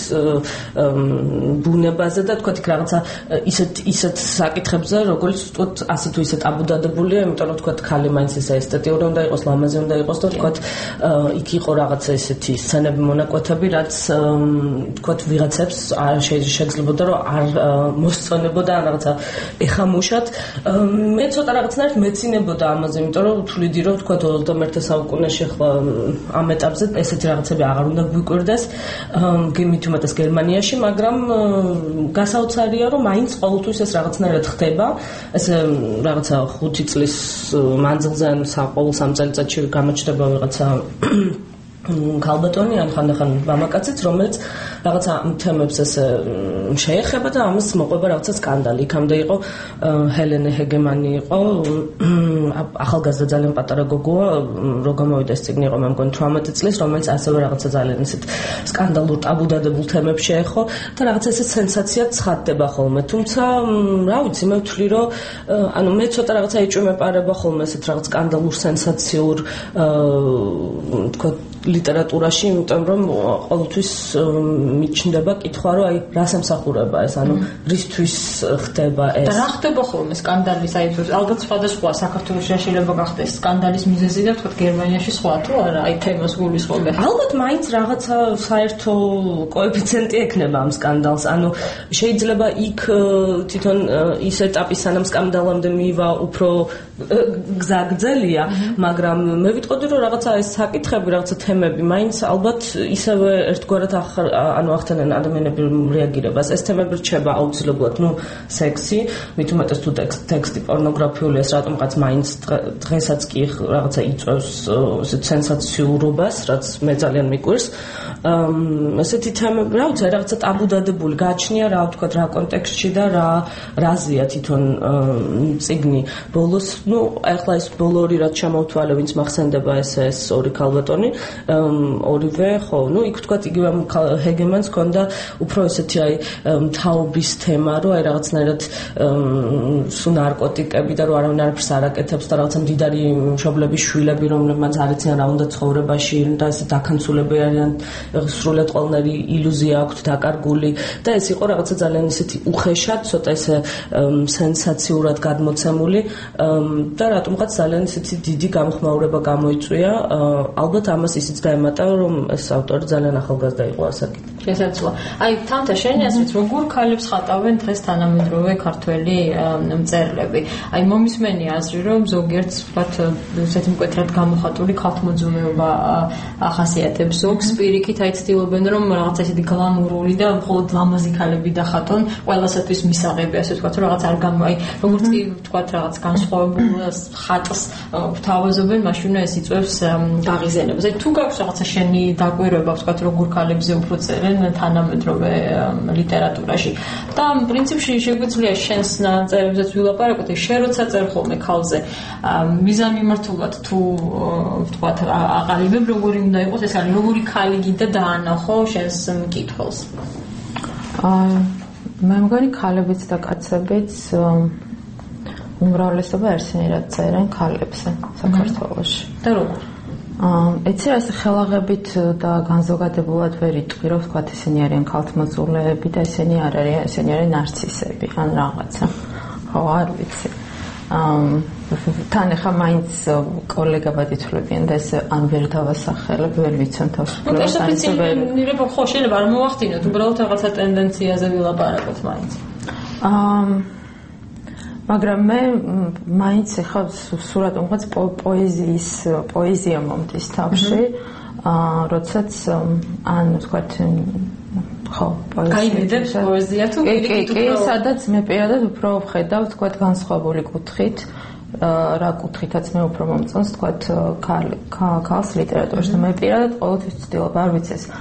ბუნებაზე და ვთქვათ იქ რაღაცა ისეთ ისეთ საკითხებზე, როგორც ვთქვათ ასე თუ ისე ტაბუდადებულია, იმიტომ რომ ვთქვათ ქალი მაინც ისე ესთეტიური უნდა იყოს, ლამაზი უნდა იყოს და ვთქვათ იქ იყო რაღაცა ესეთი სცენები მონაკვეთები, რაც ვთქვათ ვიღაცებს არ შეიძლებოდა რომ არ მოსწონებოდა რაღაცა ეხამუშად. მე ცოტა რაღაცნაირად მეცინებოდა ამაზე, იმიტომ რომ ვთვლიდი რომ ვთქვათ ოცდამეერთე საუკუნეში ახლა ამ ეტაპზე ესეთი რაღაცები აღარ უნდა გვიკვირდეს, მით უმეტეს გერმანიაში, მაგრამ გასაოცარია რომ მაინც ყოველთვის ეს რაღაცნაირად ხდება. ესე რაღაცა ხუთი წლის მანძილზე ან ყოველ სამ წელიწადში გამოჩნდება ვიღაცა ქალბატონი ან ხანდახან მამაკაციც, რომელიც რაღაცა თემებს ესე შეეხება და ამას მოყვება რაღაცა სკანდალი. იქამდე იყო ჰელენე ჰეგემანი იყო, ახალგაზრდა ძალიან პატარა გოგოა, რო გამოვიდა ეს წიგნი იყო მე მგონი თვრამეტი წლის, რომელიც ასევე რაღაცა ძალიან ისეთ სკანდალურ ტაბუდადებულ თემებს შეეხო და რაღაცა ესე სენსაციად ცხადდება ხოლმე. თუმცა რა ვიცი, მე ვთვლი რომ ანუ მე ცოტა რაღაცა ეჭვმეპარება ხოლმე ესეთ რაღაც სკანდალურ სენსაციურ თქო ლიტერატურაში, იმიტომ რომ ყოველთვის მიჩნდება კითხვა, რომ აი რას ემსახურება ეს, ანუ რისთვის ხდება ეს. და რა ხდება ხოლმე სკანდალის, აი ალბათ სხვადასხვა საქართველოში შეიძლება გახდეს სკანდალის მიზეზი და თქვა გერმანიაში სხვა თუ არა, აი თემას გულისხმობენ. ალბათ მაინც რაღაცა საერთო კოეფიციენტი ექნება ამ სკანდალს, ანუ შეიძლება იქ თვითონ ის ეტაპი სანამ სკანდალამდე მივა უფრო გზაგრძელია, მაგრამ მე ვიტყოდი რომ რაღაცა ეს საკითხები, რაღაცა თემები მაინც ალბათ ისევე ერთგვარად ანუ ახდენენ ადამიანები რეაგირებას. ეს თემები რჩება აუცილებლად, ну, სექსი, მით უმეტეს თუ ტექსტი პორნოგრაფიული ეს რატომღაც მაინც დღესაც კი რაღაცა იწვევს ესეთ სენსაციურობას, რაც მე ძალიან მიკვირს. ესეთი თემები, რა ვიცი, რაღაცა ტაბუდადებული გააჩნია, რა ვთქვა, რა კონტექსტში და რა რაზეა თვითონ წიგნი. ბოლოს, ну, ახლა ეს ბოლო ორი რაც ჩამოვთვალე, ვინც მახსენდება ეს ეს ორი ქალბატონი, ორივე, ხო, ну, იქ ვთქვა, იგივე ჰეგემანს ჰქონდა უფრო ესეთი აი თაობის თემა, რომ აი რაღაცნაირად სულ ნარკოტიკები და რომ არავინ არაფერს არ აკეთებს და რაღაცა მდიდარი მშობლების შვილები, რომლებმაც არ იციან რა უნდა ცხოვრებაში და ესე დაქანცულები არიან, სრულად ყველნაირი ილუზია აქვთ დაკარგული და ეს იყო რაღაცა ძალიან ისეთი უხეშად, ცოტა ესე სენსაციურად გადმოცემული და რატომღაც ძალიან ისეთი დიდი გამხმაურება გამოიწვია. ალბათ ამას ისიც დაემატა, რომ ეს ავტორი ძალიან ახალგაზრდა იყო ასაკით. შესაძლოა. აი, თამთა შენი აზრით, როგორ ქალებს ხატავენ დღეს თანამედროვე ქართველი მწერლები? აი, მომისმენი აზრი, რომ ზოგიერთ ვთქვათ, ესეთი მკვეთრად გამოხატული ქალთმოძღვეობა ახასიათებს ზოგს, პირიქით აი ცდილობენ, რომ რაღაცა ისეთი გლამურული და მხოლოდ ლამაზი ქალები დახატონ, ყველასათვის მისაღები, ასე ვთქვათ, რომ რაღაც არ გამო, აი, როგორც კი ვთქვათ, რაღაც განსხვავებულ ხატს გვთავაზობენ, მაშინ ეს იწვევს გაღიზიანებას. აი, თუ გაქვს რაღაცა შენი დაკვირვება, ვთქვათ, როგორ ქალებზე უფრო წერენ თანამედროვე ლიტერატურაში. და პრინციპში შეგვიძლია შენს წერებზეც ვილაპარაკოთ, შენ როცა წერ ხოლმე ქალზე, მიზანმიმართულად თუ ვთქვათ, აყალიბებ როგორი უნდა იყოს ეს არის, როგორი ქალი გინდა დაანახო შენს მკითხველს? აა მე მგონი ქალებიც და კაცებიც უმრავლესობა ერთნაირად წერენ ქალებზე საქართველოში. და როგორ? ეცი რა ეს ხელაღებით და განზოგადებულად ვერ იტყვი, რომ ვთქვათ, ესენი არიან ქალთმოძღვრეები და ესენი არ არიან, ესენი არიან ნარცისები ან რაღაცა. ხო, არ ვიცი. თან ახლა მაინც კოლეგებად ითვლებიან და ეს ან ვერ დავასახელებ, ვერ ვიცან თავს. ნუ პერსეფცია ხო შეიძლება არ მოვახდინოთ, უბრალოდ რაღაცა ტენდენციაზე ვილაპარაკოთ მაინც. აა მაგრამ მე მაინც ახლა სურათ უმღაც პოეზიის პოეზია მომდის თავში, აა როდესაც ან ვთქვათ ხო, პოეზია. გაიმედებს პოეზია თუ კი, კი, სადაც მე პირადად უფრო ვხედავ, ვთქვათ, განსხვავებული კუთხით, რა კუთხითაც მე უფრო მომწონს, ვთქვათ, ქალს ლიტერატურაში და მე პირადად ყოველთვის ვცდილობ, არ ვიცი ეს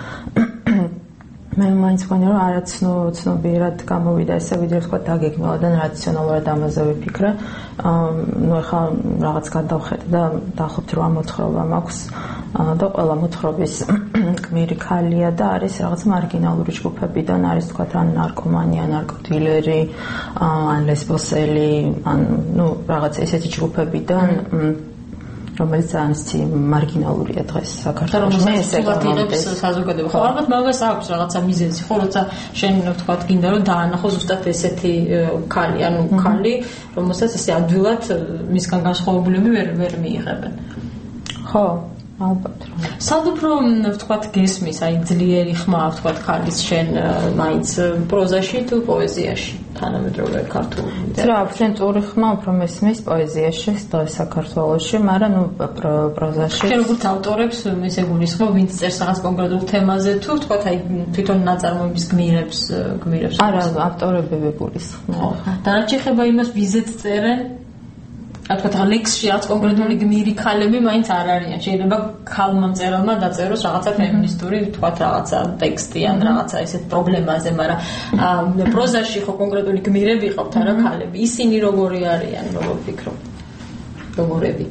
მე მაინც მგონია რომ არაცნობიერად გამოვიდა ესე ვიდრე ვთქვათ დაგეგმელა და რაციონალურად ამაზე ვიფიქრე. ნუ ახლა რაღაც გადავხედე და დაახობთ რომ მოთხრობა მაქვს და ყველა მოთხრობის გმირი ქალია და არის რაღაც მარგინალური ჯგუფებიდან არის ვთქვათ ან ნარკომანი, ან ნარკოდილერი, ან ლესბოსელი, ან ნუ რაღაც ესეთი ჯგუფებიდან რომელიც ძალიან მარგინალურია დღეს საქართველოში. მე ესე გამომდის საზოგადოება. ხო, ალბათ მაგას აქვს რაღაცა მიზეზი, ხო, როცა შენ ვთქვათ გინდა რომ დაანახო ზუსტად ესეთი ქალი, ანუ ქალი, რომელსაც ესე ადვილად მისგან განსხვავებულები ვერ ვერ მიიღებენ. ხო, ალბათ. სად უფრო ვთქვათ გესმის, აი ძლიერი ხმა ვთქვათ ქალის შენ მაინც პროზაში თუ პოეზიაში? თანამედროვე ქართული ლიტერატურა. რა, აბსოლუტური ხმა უფრო მესმის პოეზიაში, დღეს საქართველოში, მაგრამ ნუ პროზაში. შენ როგორც ავტორებს ესე გულისხმობ, ვინც წერს რაღაც კონკრეტულ თემაზე თუ ვთქვათ აი თვითონ ნაწარმოების გმირებს გმირებს. არა, ავტორები გულისხმობ. და რა შეიძლება იმას ვიზეთ წერენ? ვთქვათ, ლექსში რაღაც კონკრეტული გმირი ქალები მაინც არ არიან. შეიძლება ქალმა მწერალმა დაწეროს რაღაცა ფემინისტური, ვთქვათ, რაღაცა ტექსტი ან რაღაცა ესეთ პრობლემაზე, მაგრამ პროზაში ხო კონკრეტული გმირები ყავთ არა ქალები. ისინი როგორი არიან, როგორ ფიქრობ? როგორები?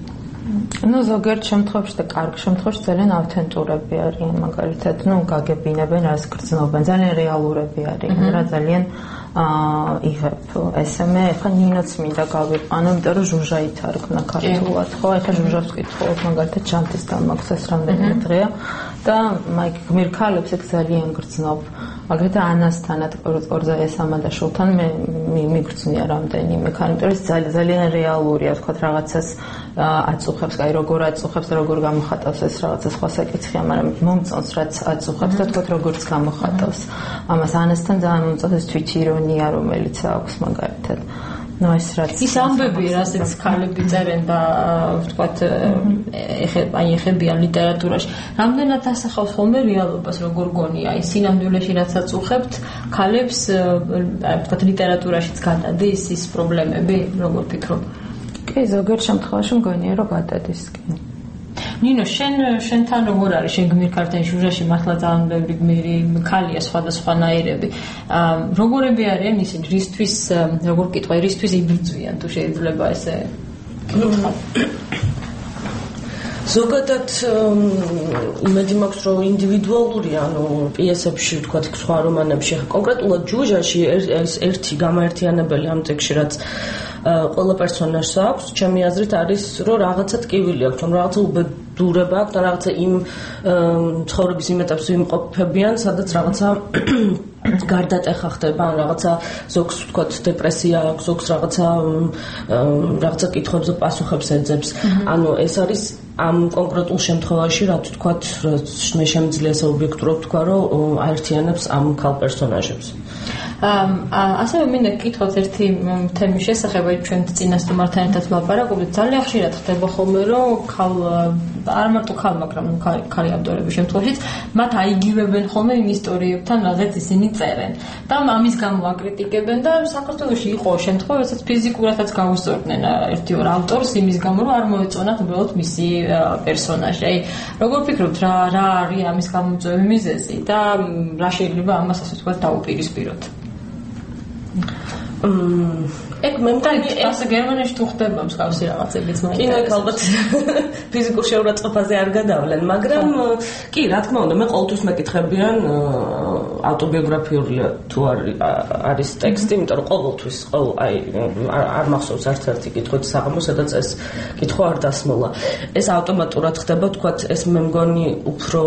ну ზოგიერთ შემთხვევაში და კარგ შემთხვევაში ძალიან ავთენტურები არიან, მაგალითად, ну გაგებინებენ, რას გრძნობენ, ძალიან რეალურები არიან, რა ძალიან აა იღებ ესმე, ეხლა ნინოც მინდა გავიყვანო, იმიტომ რომ ჟუჟა ითარგმნა ქართულად, ხო, ეხლა ჟუჟავს ვკითხულობ, მაგალითად ჯანტის დამაგზას რამდენიმე დღეა და მაიქ გმირ ქალებს ეგ ძალიან გრძნობ. აგრეთვე ანასთანაც ორზა ესამადაშვილთან მე მიგრძნია რამდენიმე ქარაკტერის ძალიან რეალურია, თქვა რაღაცას აწუხებს, აი როგორ აწუხებს და როგორ გამოხატავს ეს რაღაცა სხვა საკითხია, მაგრამ მომწონს რაც აწუხებს და თქვა როგორც გამოხატავს. ამას ანასთან ძალიან მომწონს ეს თვითირონია, რომელიც აქვს მაგალითად. ну ეს რაც ის ამბები რასაც ქალები წერენ და ვთქვათ ეხება აი ეხებიან ლიტერატურაში რამდენად ასახავს ხოლმე რეალობას როგორ გონია აი სინამდვილეში რაც აწუხებთ ქალებს აი ვთქვათ ლიტერატურაშიც გადადის ის პრობლემები როგორ ფიქრობ კი ზოგიერთ შემთხვევაში მგონია რომ გადადის კი ნინო შენ შენთან როგორ არის შენ გმირ ქართენ ჟურნალში მართლა ძალიან ბევრი გმირი ქალია სხვადასხვანაირები როგორები არიან ისინი რისთვის როგორ კითხვა რისთვის იბრძვიან თუ შეიძლება ესე კითხვა ზოგადად იმედი მაქვს რომ ინდივიდუალური ანუ პიესებში ვთქვათ სხვა რომანებში კონკრეტულად ჯუჟაში ერთი გამაერთიანებელი ამ ტექსტში რაც ყველა პერსონაჟს აქვს, ჩემი აზრით არის, რომ რაღაცა ტკივილი აქვს, რომ რაღაცა უბედურება აქვს და რაღაცა იმ ცხოვრების იმ ეტაპს ვიმყოფებიან, სადაც რაღაცა გარდატეხა ხდება, ან რაღაცა ზოგს ვთქვათ დეპრესია აქვს, ზოგს რაღაცა რაღაცა კითხვებზე პასუხებს ეძებს. ანუ ეს არის ამ კონკრეტულ შემთხვევაში, რა ვთქვათ, მე შემიძლია ესე ობიექტურად ვთქვა, რომ აერთიანებს ამ ქალ პერსონაჟებს. ასევე მინდა გკითხოთ ერთი თემის შესახებ, აი ჩვენ წინასწარმართან ერთად ვლაპარაკობთ, ძალიან ხშირად ხდება ხოლმე, რომ ქალ არ მარტო ქალ, მაგრამ ქალი ავტორების შემთხვევაშიც მათ აიგივებენ ხოლმე იმ ისტორიებთან, რაზეც ისინი წერენ. და ამის გამო აკრიტიკებენ და საქართველოში იყო შემთხვევა, როდესაც ფიზიკურადაც გაუსწორდნენ ერთი ორ ავტორს იმის გამო, რომ არ მოეწონათ უბრალოდ მისი პერსონაჟი. აი, როგორ ფიქრობთ, რა რა არის ამის გამოწვევი მიზეზი და რა შეიძლება ამას ასე ვთქვათ დაუპირისპიროთ? ეგ მე მგონი ეს გერმანიაში თუ ხდება მსგავსი რაღაცებიც მაინტერესებს. კი, ნუ ალბათ ფიზიკურ შეურაცხყოფაზე არ გადავლენ, მაგრამ კი, რა თქმა უნდა, მე ყოველთვის მეკითხებიან ავტობიოგრაფიული თუ არის ტექსტი, იმიტომ რომ ყოველთვის ყოველ აი არ მახსოვს არც ერთი კითხვით საღამო, სადაც ეს კითხვა არ დასმოლა. ეს ავტომატურად ხდება, თქვათ, ეს მე მგონი უფრო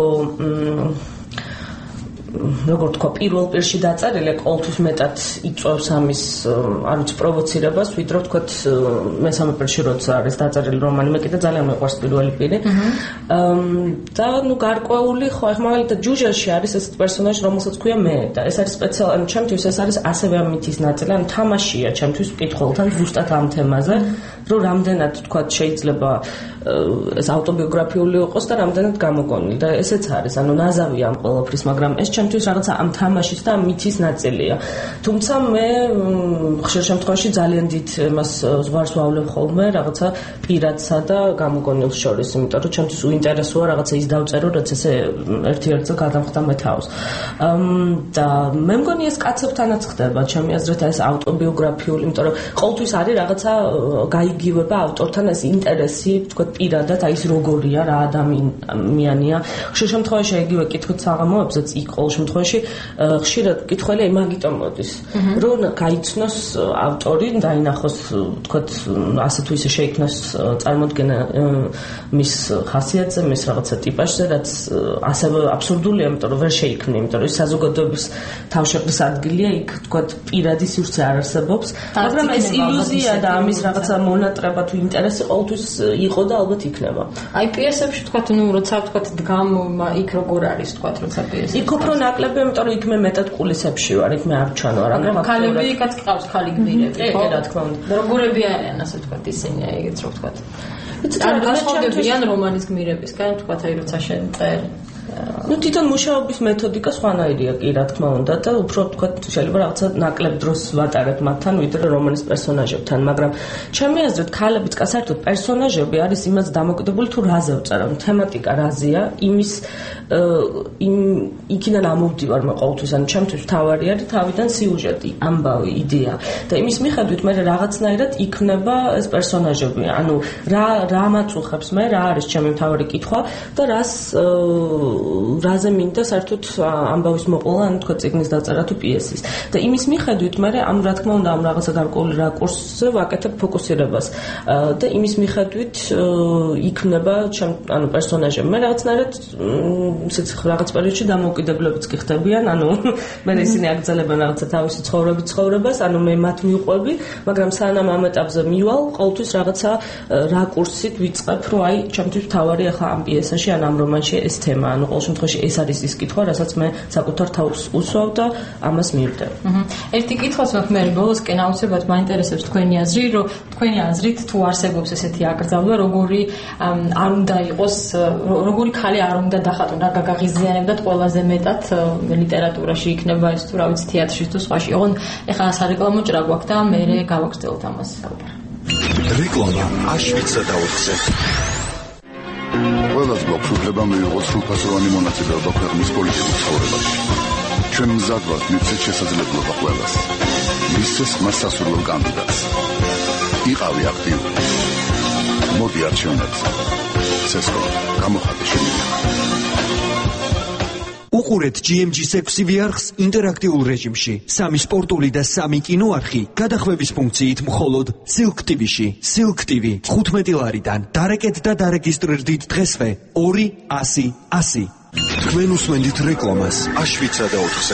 როგორ თქვა პირველ პირში დაწერილი ყოველთვის მეტად იწვევს ამის არ ვიცი პროვოცირებას ვიდრე თქვა მესამე პირში როცა არის დაწერილი რომანი მე კიდე ძალიან მეყვარს პირველი პირი და ნუ გარკვეული ხო ახ მაგალითად ჯუჟაში არის ეს პერსონაჟი რომელსაც ქვია მე და ეს არის სპეციალური ჩემთვის ეს არის ასევე ამითის ნაწილი ან თამაშია ჩემთვის მკითხველთან ზუსტად ამ თემაზე რომ რამდენად თქვა შეიძლება ეს ავტობიოგრაფიული იყოს და რამდენად გამოგონილი და ესეც არის ანუ ნაზავია ამ ყველაფრის მაგრამ ეს ჩემთვის რაღაცა ამ თამაშის და მითის ნაწილია თუმცა მე ხშირ შემთხვევაში ძალიან დიდ მას ზღვარს ვავლებ ხოლმე რაღაცა პირადსა და გამოგონილს შორის იმიტომ რომ ჩემთვის უინტერესოა რაღაცა ის დავწერო რაც ესე ერთ-ერთზე გადამხდა მე თავს და მე მგონი ეს კაცებთანაც ხდება ჩემი აზრით ეს ავტობიოგრაფიული იმიტომ რომ ყოველთვის არის რაღაცა გაიგივება ავტორთან ეს ინტერესი თქვა პირადად აი ეს როგორია რა ადამიანია ხშირ შემთხვევაში იგივე კითხვით საღამოებზეც იქ ყოველ შემთხვევაში ხშირად კითხველი იმაგიტომ მოდის რომ გაიცნოს ავტორი დაინახოს თქვა ასე თუ ისე შეიქმნას წარმოდგენა მის ხასიათზე მის რაღაცა ტიპაჟზე რაც ასევე აბსურდულია იმიტომ რომ ვერ შეიქმნა იმიტომ რომ საზოგადოების თავშეყრის ადგილია იქ თქვა პირადი სივრცე არ არსებობს მაგრამ ეს ილუზია და ამის რაღაცა მონატრება თუ ინტერესი ყოველთვის იყო და ალბათ იქნება. აი პიესებში თქვა ნუ როცა თქვა დგამ იქ როგორ არის თქვა როცა პიესები. იქ უფრო ნაკლები, იმიტომ რომ იქ მე მეტად კულისებში ვარ, იქ მე არ ჩანო რა. მაგრამ ქალები იქაც ყავს ქალი გმირები, ხო რა თქმა უნდა. როგორები არიან ასე თქვა ისინი აი ეგეც რო თქვა. არ განსხვავდებიან რომანის გმირებისგან თქვა აი როცა შენ წერ. ну თვითონ მუშაობის მეთოდიკა სხვანაირია კი რა თქმა უნდა და უფრო თქვა შეიძლება რაღაცა ნაკლებ დროს ვატარებ მათთან ვიდრე რომანის პერსონაჟებთან მაგრამ ჩემი აზრით ქალებიც კა საერთოდ პერსონაჟები არის იმას დამოკიდებული თუ რაზე ვწერან თემატიკა რაზეა იმის იმ იქიდან ამოვდივარ მე ყოველთვის ანუ ჩემთვის თავარი არის თავიდან სიუჟეტი ამბავი იდეა და იმის მიხედვით მე რაღაცნაირად იქნება ეს პერსონაჟები ანუ რა რა მაწუხებს მე რა არის ჩემი მთავარი კითხვა და რას რაზე მინდა საერთოდ ამბავის მოყოლა ან თქვა წიგნის დაწერა თუ პიესის და იმის მიხედვით მე ამ რა თქმა უნდა ამ რაღაცა გარკვეული რაკურსზე ვაკეთებ ფოკუსირებას და იმის მიხედვით იქნება ჩემ ანუ პერსონაჟები მე რაღაცნაირად ისეთ რაღაც პერიოდში დამოუკიდებლებიც კი ხდებიან ანუ მე ისინი აგრძელებენ რაღაცა თავისი ცხოვრების ცხოვრებას ანუ მე მათ მიყვები მაგრამ სანამ ამ ეტაპზე მივალ ყოველთვის რაღაცა რაკურსით ვიწყებ რომ აი ჩემთვის თავარი ახლა ამ პიესაში ან ამ რომანში ეს თემა ანუ ყოველ შემთხვევაში ეს არის ის კითხვა რასაც მე საკუთარ თავს უსვავ და ამას მივდებ. ერთი კითხვაც მაქვს მე ბოლოსკენ აუცილებლად მაინტერესებს თქვენი აზრი რომ თქვენი აზრით თუ არსებობს ესეთი აკრძალვა როგორი არ უნდა იყოს როგორი ხალი არ უნდა დახატონ რა გაგაღიზიანებდათ ყველაზე მეტად ლიტერატურაში იქნება ეს თუ რა ვიცი თეატრში თუ სხვაში. ოღონდ ეხლა სარეკლამო ჭრა გვაქვს და მე გავაგრძელოთ ამას საუბარი. რეკლამა აშვიცა დაუხსე. ყველას გვაქვს უფლება მიიღოს სრულფასოვანი მონაწილეობა ქვეყნის პოლიტიკურ ცხოვრებაში. ჩვენ მზად ვართ მივცეთ შესაძლებლობა ყველას. მისცეს მას სასურველ კანდიდატს. იყავი აქტიური. მოდი არჩევნებს. ცესკო, გამოხატე შემიძლია. უყურეთ ჯი ემ ჯის ექვსი ვიარხს ინტერაქტიულ რეჟიმში. სამი სპორტული და სამი კინოარხი გადახვევის ფუნქციით მხოლოდ Silk ტივიში. Silk ტივი ხუთმეტი ლარიდან. დარეკეთ და დარეგისტრირდით დღესვე ორი ასი ასი. თქვენ უსმენთ რეკლამას აშვიცა და ოთხზე.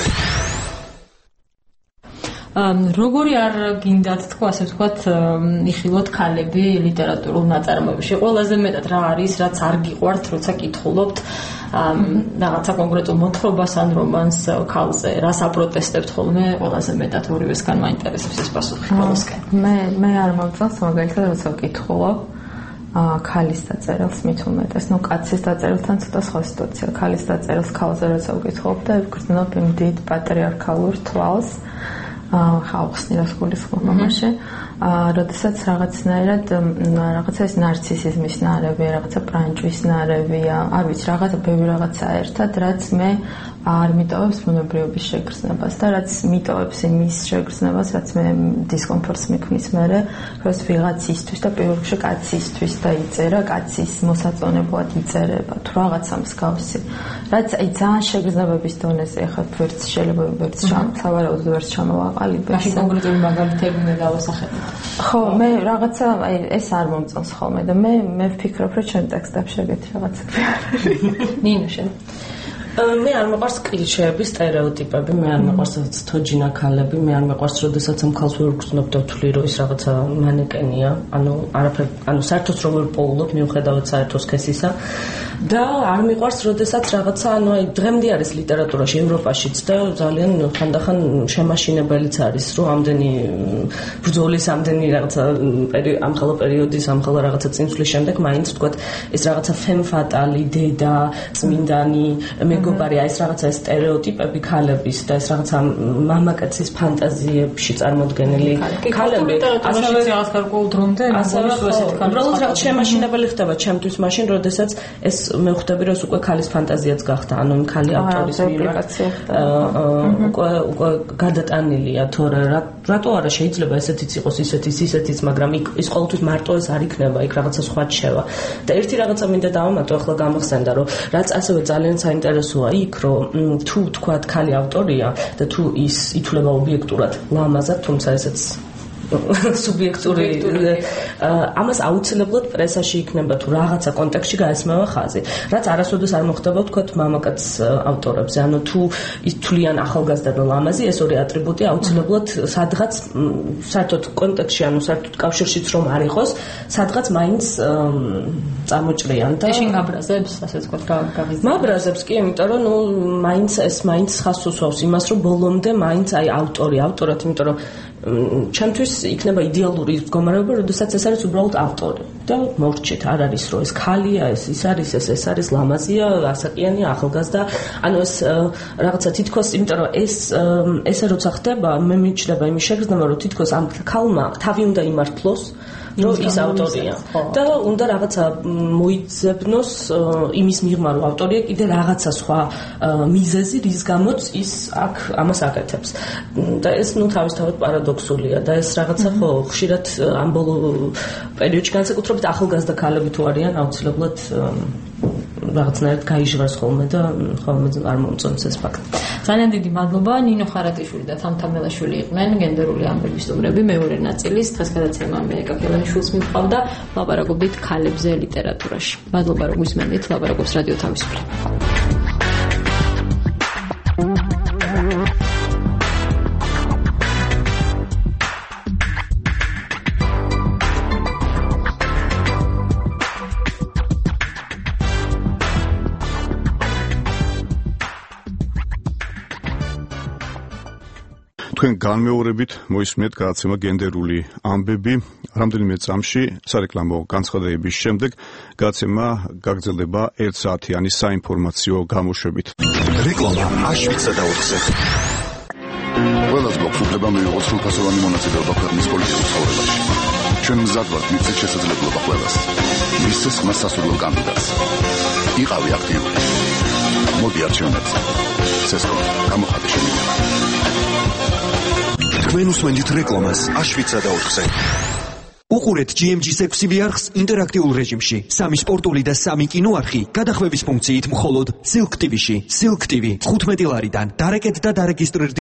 როგორი არ გინდათ თქვა ასე ვთქვათ იხილოთ ქალები ლიტერატურულ ნაწარმოებში ყველაზე მეტად რა არის რაც არ გიყვართ როცა კითხულობთ რაღაცა კონკრეტულ მოთხრობას ან რომანს ქალზე რას აპროტესტებთ ხოლმე ყველაზე მეტად ორივესგან მაინტერესებს ეს პასუხი ყველასკენ მე მე არ მომწონს მაგალითად როცა ვკითხულობ ქალის დაწერილს მით უმეტეს ნუ კაცის დაწერილთან ცოტა სხვა სიტუაცია ქალის დაწერილს ქალზე როცა ვკითხულობ და ვგრძნობ იმ დიდ პატრიარქალურ თვალს ხალხს ნირასკულის ხომაში როდესაც რაღაცნაირად რაღაცა ეს ნარცისიზმის ნარევი რაღაცა პრანჭვის ნარევია არ ვიცი რაღაცა ბევრი რაღაცა ერთად რაც მე არ მიტოვებს ბუნებრივობის შეგრძნებას და რაც მიტოვებს იმის შეგრძნებას რაც მე დისკომფორტს მიქმნის მერე რომ ვიღაცისთვის და პირველ რიგში კაცისთვის დაიწერა კაცის მოსაწონებლად იწერება თუ რაღაცა მსგავსი რაც აი ძალიან შეგრძნებების დონეზე ახლა ვერც შეიძლება ვერც სავარაუდოდ ვერც ჩამოვაყალიბებ მაშინ კონკრეტული მაგალითები მე დავასახელებ ხო მე რაღაცა აი ეს არ მომწონს ხოლმე და მე მე ვფიქრობ რომ ჩემ ტექსტებში ეგეთი რაღაცები არ არის ნინო შენ მე არ მეყვარს კლიშეები, სტერეოტიპები, მე არ მეყვარს თოჯინა ქალები, მე არ მეყვარს, როდესაც ამ ქალს ვერ ვგრძნობ და ვთვლი, რომ ის რაღაცა მანეკენია, ანუ არაფერ, ანუ საერთოდ რომ ვერ პოულობ, მიუხედავად საერთო სქესისა და არ მეყვარს, როდესაც რაღაცა, ანუ აი დღემდე არის ლიტერატურაში ევროპაშიც და ძალიან ხანდახან შემაშინებელიც არის, რომ ამდენი ბრძოლის, ამდენი რაღაცა ამხელა პერიოდის, ამხელა რაღაცა წინსვლის შემდეგ მაინც ვთქვათ, ეს რაღაცა femme fatale, დედა, წმინდანი, მეგობარი, აი ეს რაღაცა სტერეოტიპები ქალების და ეს რაღაცა მამაკაცის ფანტაზიებში წარმოდგენილი ქალები, ასევე რაღაც გარკვეულ დრომდე, ასევე უბრალოდ რაღაც შემაშინებელი ხდება ჩემთვის მაშინ, როდესაც ეს მე ხვდები, რომ უკვე ქალის ფანტაზიაც გახდა, ანუ იმ ქალი ავტორის მიმართ უკვე უკვე გადატანილია, თორე რატო არა შეიძლება ესეთიც იყოს, ისეთის, ისეთის, მაგრამ ის ყოველთვის მარტო ეს არ იქნება, იქ რაღაცა სხვა რჩება. და ერთი რაღაცა მინდა დავამატო, ახლა გამახსენდა, რომ რაც ასევე ძალიან საინტერესოა იქ, რომ თუ თქვათ ქალი ავტორია და თუ ის ითვლება ობიექტურად ლამაზად, თუმცა ესეც სუბიექტური ამას აუცილებლად პრესაში იქნება თუ რაღაცა კონტექსტში გაესმევა ხაზი. რაც არასოდეს არ მოხდება თქვათ მამაკაც ავტორებზე. ანუ თუ ის თვლიან ახალგაზრდა და ლამაზი, ეს ორი ატრიბუტი აუცილებლად სადღაც საერთოდ კონტექსტში, ანუ საერთოდ კავშირშიც რომ არ იყოს, სადღაც მაინც წამოჭრიან და ეშინ გაბრაზებს, ასე ვთქვათ, გავიზარდებს. მაბრაზებს კი, იმიტომ რომ ნუ მაინც ეს მაინც ხაზს უსვავს იმას, რომ ბოლომდე მაინც აი ავტორი, ავტორად, იმიტომ რომ ჩემთვის იქნება იდეალური მდგომარეობა, როდესაც ეს არის უბრალოდ ავტორი და მორჩეთ, არ არის რომ ეს ქალია, ეს ის არის, ეს ეს არის ლამაზია, ასაკიანია, ახალგაზრდა, ანუ ეს რაღაცა თითქოს, იმიტომ რომ ეს ესე როცა ხდება, მე მიჩნდება იმის შეგრძნება, რომ თითქოს ამ ქალმა თავი უნდა იმართლოს რომ ის ავტორია და უნდა რაღაცა მოიძებნოს იმის მიღმა რომ ავტორია კიდე რაღაცა სხვა მიზეზი რის გამოც ის აქ ამას აკეთებს და ეს ნუ თავისთავად პარადოქსულია და ეს რაღაცა ხო ხშირად ამ ბოლო პერიოდში განსაკუთრებით ახალგაზრდა ქალები თუ არიან აუცილებლად რაღაცნაირად გაიჟღერს ხოლმე და ხოლმე არ მომწონს ეს ფაქტი. ძალიან დიდი მადლობა ნინო ხარატიშვილი და თამთამელაშვილი იყვნენ გენდერული ამბების სტუმრები მეორე ნაწილის დღეს გადაცემა მე ეკაკელანიშვილს მივყავდა ლაპარაკობდით ქალებზე ლიტერატურაში. მადლობა რომ გვისმენთ ლაპარაკობს რადიო თავისუფლება. თქვენ განმეორებით მოისმენთ გადაცემა გენდერული ამბები. რამდენიმე წამში სარეკლამო განცხადებების შემდეგ გადაცემა გაგრძელდება ერთ საათიანი საინფორმაციო გამოშვებით. რეკლამა აშვიცა და ოთხზე. ყველას გვაქვს უფლება მიიღოს სრულფასოვანი მონაწილეობა ქვეყნის პოლიტიკურ ცხოვრებაში. ჩვენ მზად ვართ მისცეთ შესაძლებლობა ყველას. მისცეს ხმა სასურველ კანდიდატს. იყავი აქტიური. მოდი არჩევნებზე. სესკო, გამოხატე შემიძლია. თქვენ უსმენთ რეკლამას აშვიცა და ოთხზე. უყურეთ ჯი ემ ჯის ექვსი ვიარხს ინტერაქტიულ რეჟიმში. სამი სპორტული და სამი კინოარხი გადახვევის ფუნქციით მხოლოდ Silk ტი ვიში. Silk ტი ვი ხუთმეტი ლარიდან. დარეკეთ და დარეგისტრირდით